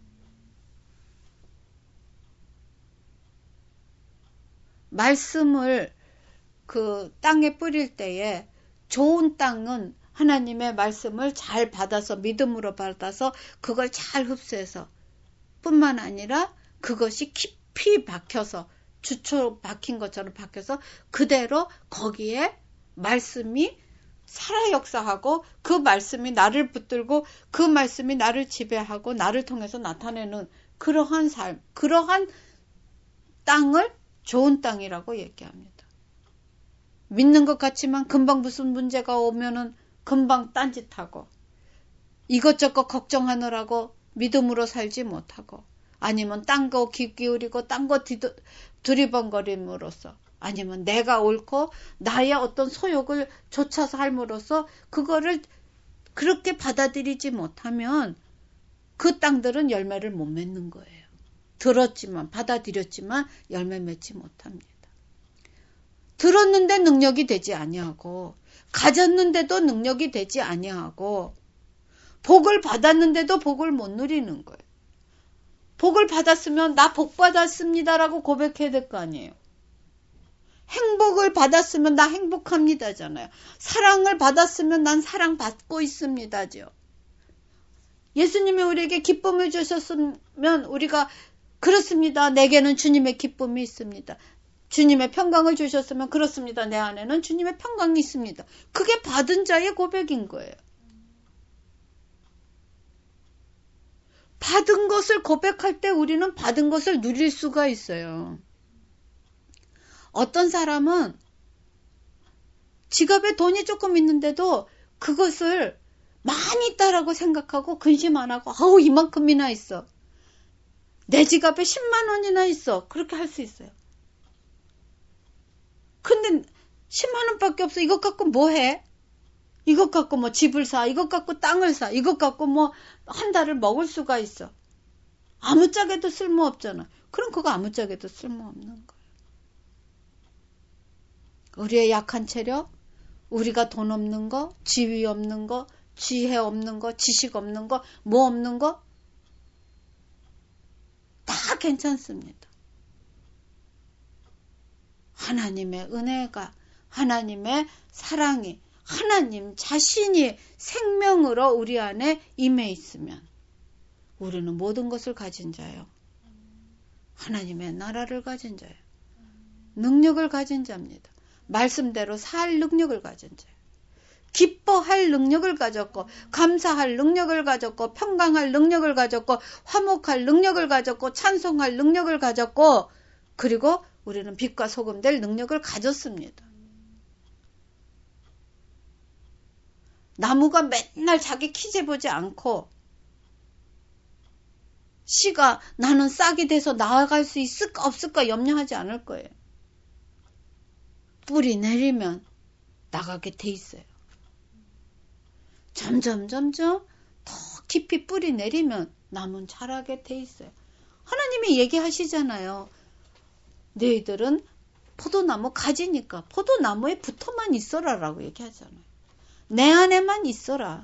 말씀을 그 땅에 뿌릴 때에 좋은 땅은 하나님의 말씀을 잘 받아서 믿음으로 받아서 그걸 잘 흡수해서 뿐만 아니라 그것이 깊이 박혀서 주초 박힌 것처럼 박혀서 그대로 거기에 말씀이 살아 역사하고 그 말씀이 나를 붙들고 그 말씀이 나를 지배하고 나를 통해서 나타내는 그러한 삶, 그러한 땅을 좋은 땅이라고 얘기합니다. 믿는 것 같지만 금방 무슨 문제가 오면은 금방 딴짓하고 이것저것 걱정하느라고 믿음으로 살지 못하고 아니면 딴 거 귀 기울이고 딴 거 두리번거림으로써 아니면 내가 옳고 나의 어떤 소욕을 좇아서 삶으로써 그거를 그렇게 받아들이지 못하면 그 땅들은 열매를 못 맺는 거예요. 들었지만 받아들였지만 열매 맺지 못합니다. 들었는데 능력이 되지 아니하고 가졌는데도 능력이 되지 아니하고 복을 받았는데도 복을 못 누리는 거예요. 복을 받았으면 나 복 받았습니다라고 고백해야 될 거 아니에요. 행복을 받았으면 나 행복합니다잖아요. 사랑을 받았으면 난 사랑받고 있습니다죠. 예수님이 우리에게 기쁨을 주셨으면 우리가 그렇습니다. 내게는 주님의 기쁨이 있습니다. 주님의 평강을 주셨으면 그렇습니다. 내 안에는 주님의 평강이 있습니다. 그게 받은 자의 고백인 거예요. 받은 것을 고백할 때 우리는 받은 것을 누릴 수가 있어요. 어떤 사람은 지갑에 돈이 조금 있는데도 그것을 많이 있다라고 생각하고 근심 안 하고 아우 이만큼이나 있어. 내 지갑에 십만 원이나 있어. 그렇게 할 수 있어요. 근데 십만 원밖에 없어. 이것 갖고 뭐 해? 이것 갖고 뭐 집을 사. 이것 갖고 땅을 사. 이것 갖고 뭐 한 달을 먹을 수가 있어. 아무짝에도 쓸모없잖아. 그럼 그거 아무짝에도 쓸모없는 거예요. 우리의 약한 체력, 우리가 돈 없는 거, 지위 없는 거, 지혜 없는 거, 지식 없는 거, 뭐 없는 거 다 괜찮습니다. 하나님의 은혜가, 하나님의 사랑이, 하나님 자신이 생명으로 우리 안에 임해 있으면 우리는 모든 것을 가진 자요. 하나님의 나라를 가진 자요. 능력을 가진 자입니다. 말씀대로 살 능력을 가진 자요. 기뻐할 능력을 가졌고, 감사할 능력을 가졌고, 평강할 능력을 가졌고, 화목할 능력을 가졌고, 찬송할 능력을 가졌고, 그리고 우리는 빛과 소금 될 능력을 가졌습니다. 나무가 맨날 자기 키 재보지 않고 씨가 나는 싹이 돼서 나아갈 수 있을까 없을까 염려하지 않을 거예요. 뿌리 내리면 나가게 돼 있어요. 점점 점점 더 깊이 뿌리 내리면 나무는 자라게 돼 있어요. 하나님이 얘기하시잖아요. 너희들은 포도나무 가지니까 포도나무에 붙어만 있어라 라고 얘기하잖아요. 내 안에만 있어라.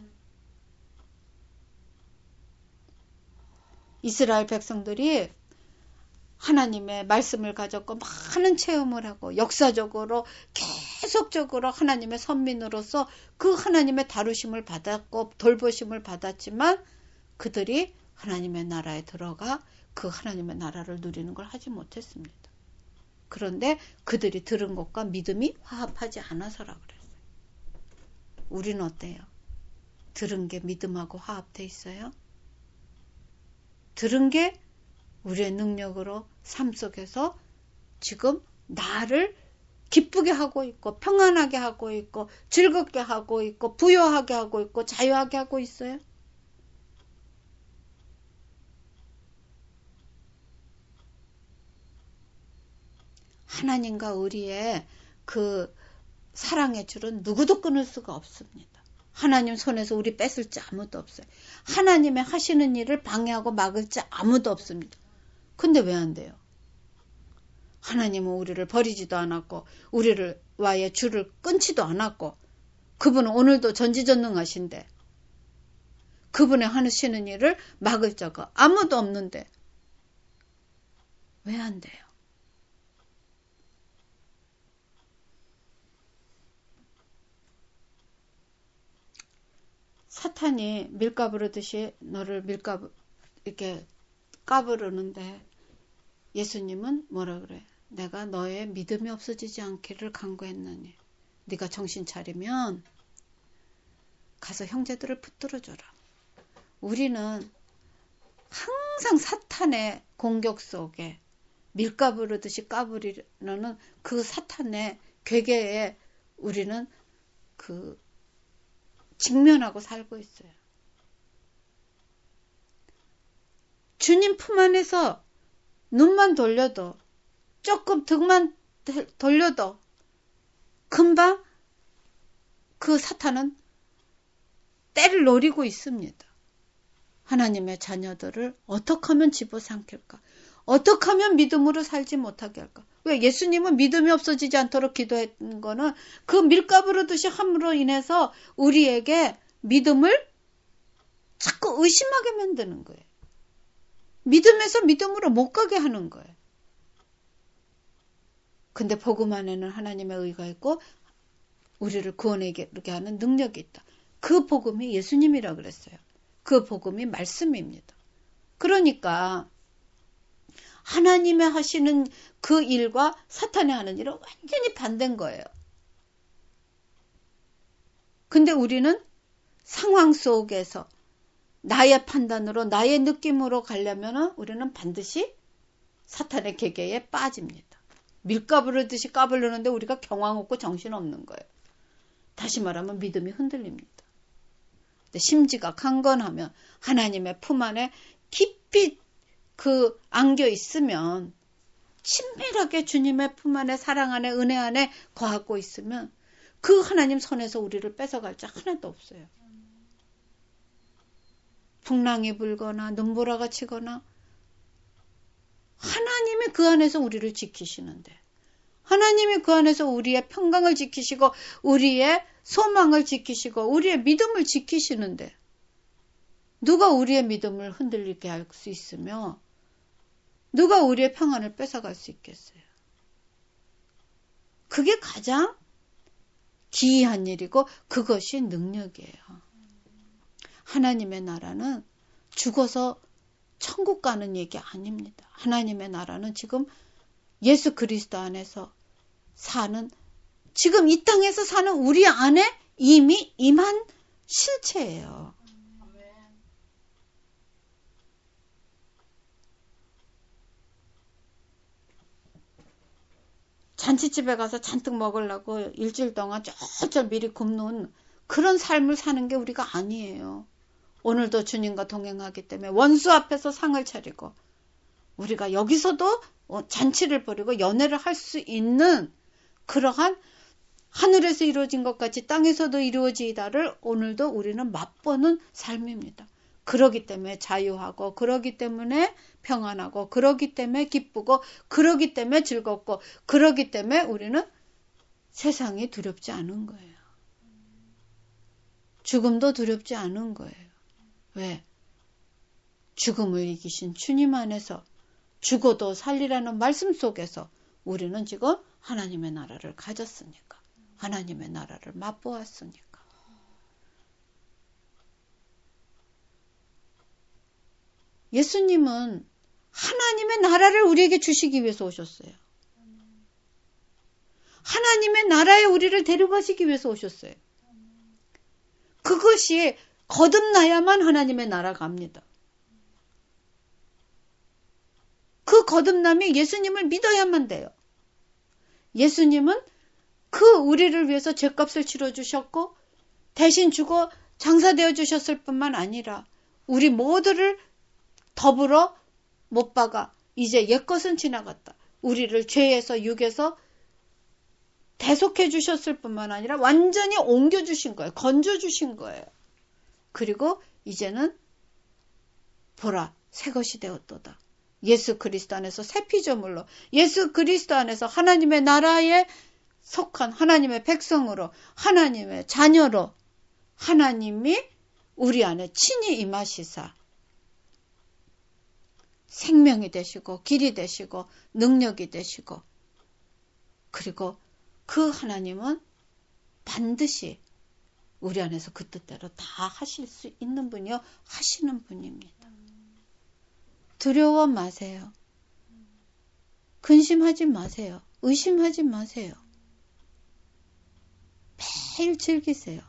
이스라엘 백성들이 하나님의 말씀을 가졌고 많은 체험을 하고 역사적으로 계속적으로 하나님의 선민으로서 그 하나님의 다루심을 받았고 돌보심을 받았지만 그들이 하나님의 나라에 들어가 그 하나님의 나라를 누리는 걸 하지 못했습니다. 그런데 그들이 들은 것과 믿음이 화합하지 않아서라 그랬어요. 우리는 어때요? 들은 게 믿음하고 화합돼 있어요? 들은 게 우리의 능력으로 삶 속에서 지금 나를 기쁘게 하고 있고 평안하게 하고 있고 즐겁게 하고 있고 부유하게 하고 있고 자유하게 하고 있어요? 하나님과 우리의 그 사랑의 줄은 누구도 끊을 수가 없습니다. 하나님 손에서 우리 뺏을 자 아무도 없어요. 하나님의 하시는 일을 방해하고 막을 자 아무도 없습니다. 근데 왜 안 돼요? 하나님은 우리를 버리지도 않았고 우리를 와의 줄을 끊지도 않았고 그분은 오늘도 전지전능하신데 그분의 하시는 일을 막을 자가 아무도 없는데 왜 안 돼요? 사탄이 밀 까부르듯이 너를 밀 까부 이렇게 까부르는데 예수님은 뭐라 그래? 내가 너의 믿음이 없어지지 않기를 간구했느니 네가 정신 차리면 가서 형제들을 붙들어줘라. 우리는 항상 사탄의 공격 속에 밀 까부르듯이 까부리는 그 사탄의 괴계에 우리는 그 직면하고 살고 있어요. 주님 품 안에서 눈만 돌려도 조금 등만 돌려도 금방 그 사탄은 때를 노리고 있습니다. 하나님의 자녀들을 어떻게 하면 집어삼킬까? 어떻게 하면 믿음으로 살지 못하게 할까? 왜 예수님은 믿음이 없어지지 않도록 기도했던 거는 그 밀가부르듯이 함으로 인해서 우리에게 믿음을 자꾸 의심하게 만드는 거예요. 믿음에서 믿음으로 못 가게 하는 거예요. 근데 복음 안에는 하나님의 의가 있고 우리를 구원하게 하는 능력이 있다. 그 복음이 예수님이라 그랬어요. 그 복음이 말씀입니다. 그러니까 하나님의 하시는 그 일과 사탄이 하는 일은 완전히 반대인 거예요. 근데 우리는 상황 속에서 나의 판단으로 나의 느낌으로 가려면 우리는 반드시 사탄의 계계에 빠집니다. 밀가부르듯이 까불르는데 우리가 경황 없고 정신 없는 거예요. 다시 말하면 믿음이 흔들립니다. 심지가 강건하면 하나님의 품 안에 깊이 그 안겨 있으면 친밀하게 주님의 품 안에 사랑 안에 은혜 안에 거하고 있으면 그 하나님 손에서 우리를 뺏어갈 자 하나도 없어요. 풍랑이 불거나 눈보라가 치거나 하나님이 그 안에서 우리를 지키시는데 하나님이 그 안에서 우리의 평강을 지키시고 우리의 소망을 지키시고 우리의 믿음을 지키시는데 누가 우리의 믿음을 흔들리게 할 수 있으며 누가 우리의 평안을 뺏어갈 수 있겠어요. 그게 가장 기이한 일이고 그것이 능력이에요. 하나님의 나라는 죽어서 천국 가는 얘기 아닙니다. 하나님의 나라는 지금 예수 그리스도 안에서 사는 지금 이 땅에서 사는 우리 안에 이미 임한 실체예요. 잔치집에 가서 잔뜩 먹으려고 일주일 동안 쩔쩔 미리 굶는 그런 삶을 사는 게 우리가 아니에요. 오늘도 주님과 동행하기 때문에 원수 앞에서 상을 차리고 우리가 여기서도 잔치를 벌이고 연애를 할 수 있는 그러한 하늘에서 이루어진 것 같이 땅에서도 이루어지다를 오늘도 우리는 맛보는 삶입니다. 그러기 때문에 자유하고 그러기 때문에 평안하고 그러기 때문에 기쁘고 그러기 때문에 즐겁고 그러기 때문에 우리는 세상이 두렵지 않은 거예요. 죽음도 두렵지 않은 거예요. 왜? 죽음을 이기신 주님 안에서 죽어도 살리라는 말씀 속에서 우리는 지금 하나님의 나라를 가졌으니까 하나님의 나라를 맛보았으니까 예수님은 하나님의 나라를 우리에게 주시기 위해서 오셨어요. 하나님의 나라에 우리를 데려가시기 위해서 오셨어요. 그것이 거듭나야만 하나님의 나라 갑니다. 그 거듭남이 예수님을 믿어야만 돼요. 예수님은 그 우리를 위해서 죗값을 치러주셨고 대신 주고 장사되어 주셨을 뿐만 아니라 우리 모두를 더불어 못 박아 이제 옛것은 지나갔다. 우리를 죄에서 육에서 대속해 주셨을 뿐만 아니라 완전히 옮겨주신 거예요. 건져주신 거예요. 그리고 이제는 보라 새것이 되었도다. 예수 그리스도 안에서 새 피조물로 예수 그리스도 안에서 하나님의 나라에 속한 하나님의 백성으로 하나님의 자녀로 하나님이 우리 안에 친히 임하시사 생명이 되시고 길이 되시고 능력이 되시고 그리고 그 하나님은 반드시 우리 안에서 그 뜻대로 다 하실 수 있는 분이요 하시는 분입니다. 두려워 마세요. 근심하지 마세요. 의심하지 마세요. 매일 즐기세요.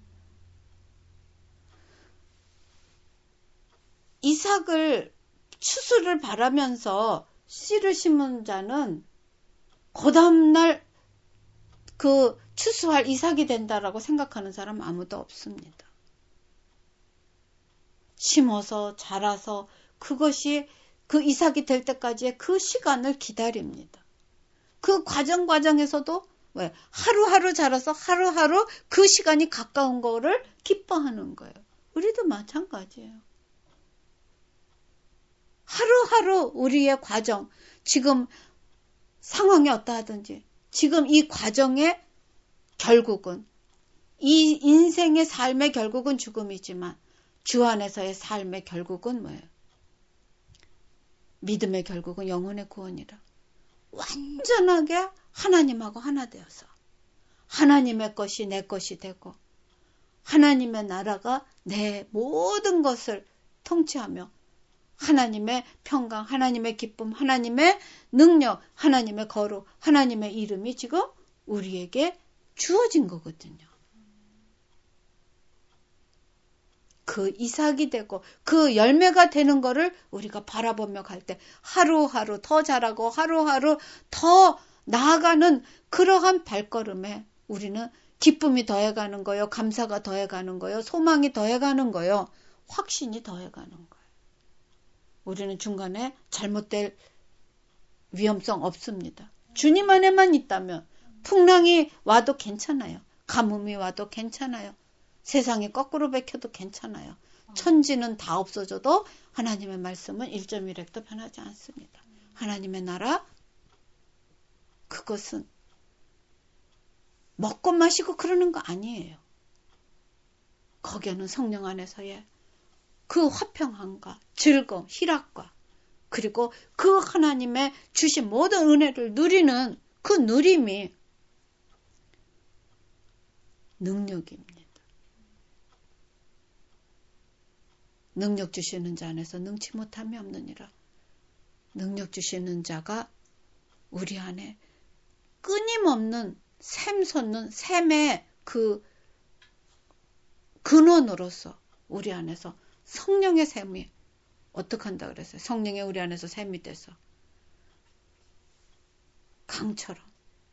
이삭을 추수를 바라면서 씨를 심은 자는 그 다음날 그 추수할 이삭이 된다라고 생각하는 사람 아무도 없습니다. 심어서 자라서 그것이 그 이삭이 될 때까지의 그 시간을 기다립니다. 그 과정 과정에서도 왜 하루하루 자라서 하루하루 그 시간이 가까운 거를 기뻐하는 거예요. 우리도 마찬가지예요. 하루하루 우리의 과정, 지금 상황이 어떠하든지 지금 이 과정의 결국은 이 인생의 삶의 결국은 죽음이지만 주 안에서의 삶의 결국은 뭐예요? 믿음의 결국은 영혼의 구원이라. 완전하게 하나님하고 하나 되어서 하나님의 것이 내 것이 되고 하나님의 나라가 내 모든 것을 통치하며 하나님의 평강, 하나님의 기쁨, 하나님의 능력, 하나님의 거룩, 하나님의 이름이 지금 우리에게 주어진 거거든요. 그 이삭이 되고 그 열매가 되는 거를 우리가 바라보며 갈 때 하루하루 더 자라고 하루하루 더 나아가는 그러한 발걸음에 우리는 기쁨이 더해가는 거요, 감사가 더해가는 거요, 소망이 더해가는 거요, 확신이 더해가는 거예요. 우리는 중간에 잘못될 위험성 없습니다. 주님 안에만 있다면 풍랑이 와도 괜찮아요. 가뭄이 와도 괜찮아요. 세상이 거꾸로 베켜도 괜찮아요. 천지는 다 없어져도 하나님의 말씀은 일 점 일 핵도 변하지 않습니다. 하나님의 나라, 그것은 먹고 마시고 그러는 거 아니에요. 거기에는 성령 안에서의 그 화평함과 즐거움, 희락과 그리고 그 하나님의 주신 모든 은혜를 누리는 그 누림이 능력입니다. 능력 주시는 자 안에서 능치 못함이 없느니라. 능력 주시는 자가 우리 안에 끊임없는 샘솟는 샘의 그 근원으로서 우리 안에서 성령의 샘이 어떻게 한다 그랬어요? 성령의 우리 안에서 샘이 돼서 강처럼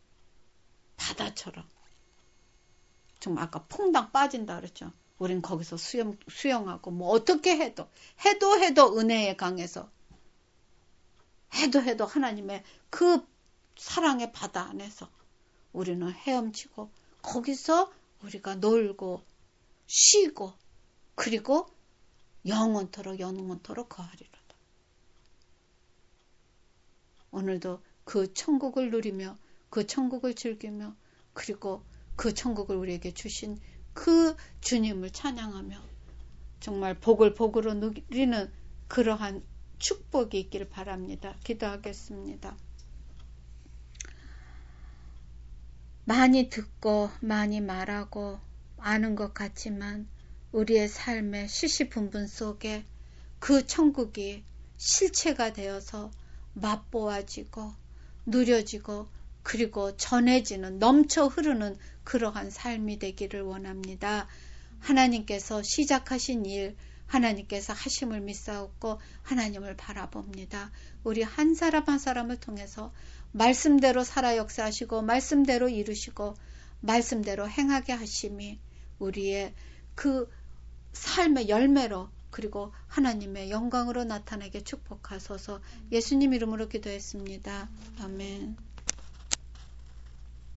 바다처럼 정말 아까 퐁당 빠진다 그랬죠. 우린 거기서 수영, 수영하고 뭐 어떻게 해도 해도 해도 은혜에 강해서 해도 해도 하나님의 그 사랑의 바다 안에서 우리는 헤엄치고 거기서 우리가 놀고 쉬고 그리고 영원토록 영원토록 거하리로다. 오늘도 그 천국을 누리며 그 천국을 즐기며 그리고 그 천국을 우리에게 주신 그 주님을 찬양하며 정말 복을 복으로 누리는 그러한 축복이 있기를 바랍니다. 기도하겠습니다. 많이 듣고 많이 말하고 아는 것 같지만 우리의 삶의 시시분분 속에 그 천국이 실체가 되어서 맛보아지고 누려지고 그리고 전해지는 넘쳐 흐르는 그러한 삶이 되기를 원합니다. 하나님께서 시작하신 일 하나님께서 하심을 믿사옵고 하나님을 바라봅니다. 우리 한 사람 한 사람을 통해서 말씀대로 살아 역사하시고 말씀대로 이루시고 말씀대로 행하게 하심이 우리의 그 삶의 열매로 그리고 하나님의 영광으로 나타나게 축복하소서. 예수님 이름으로 기도했습니다. 아멘.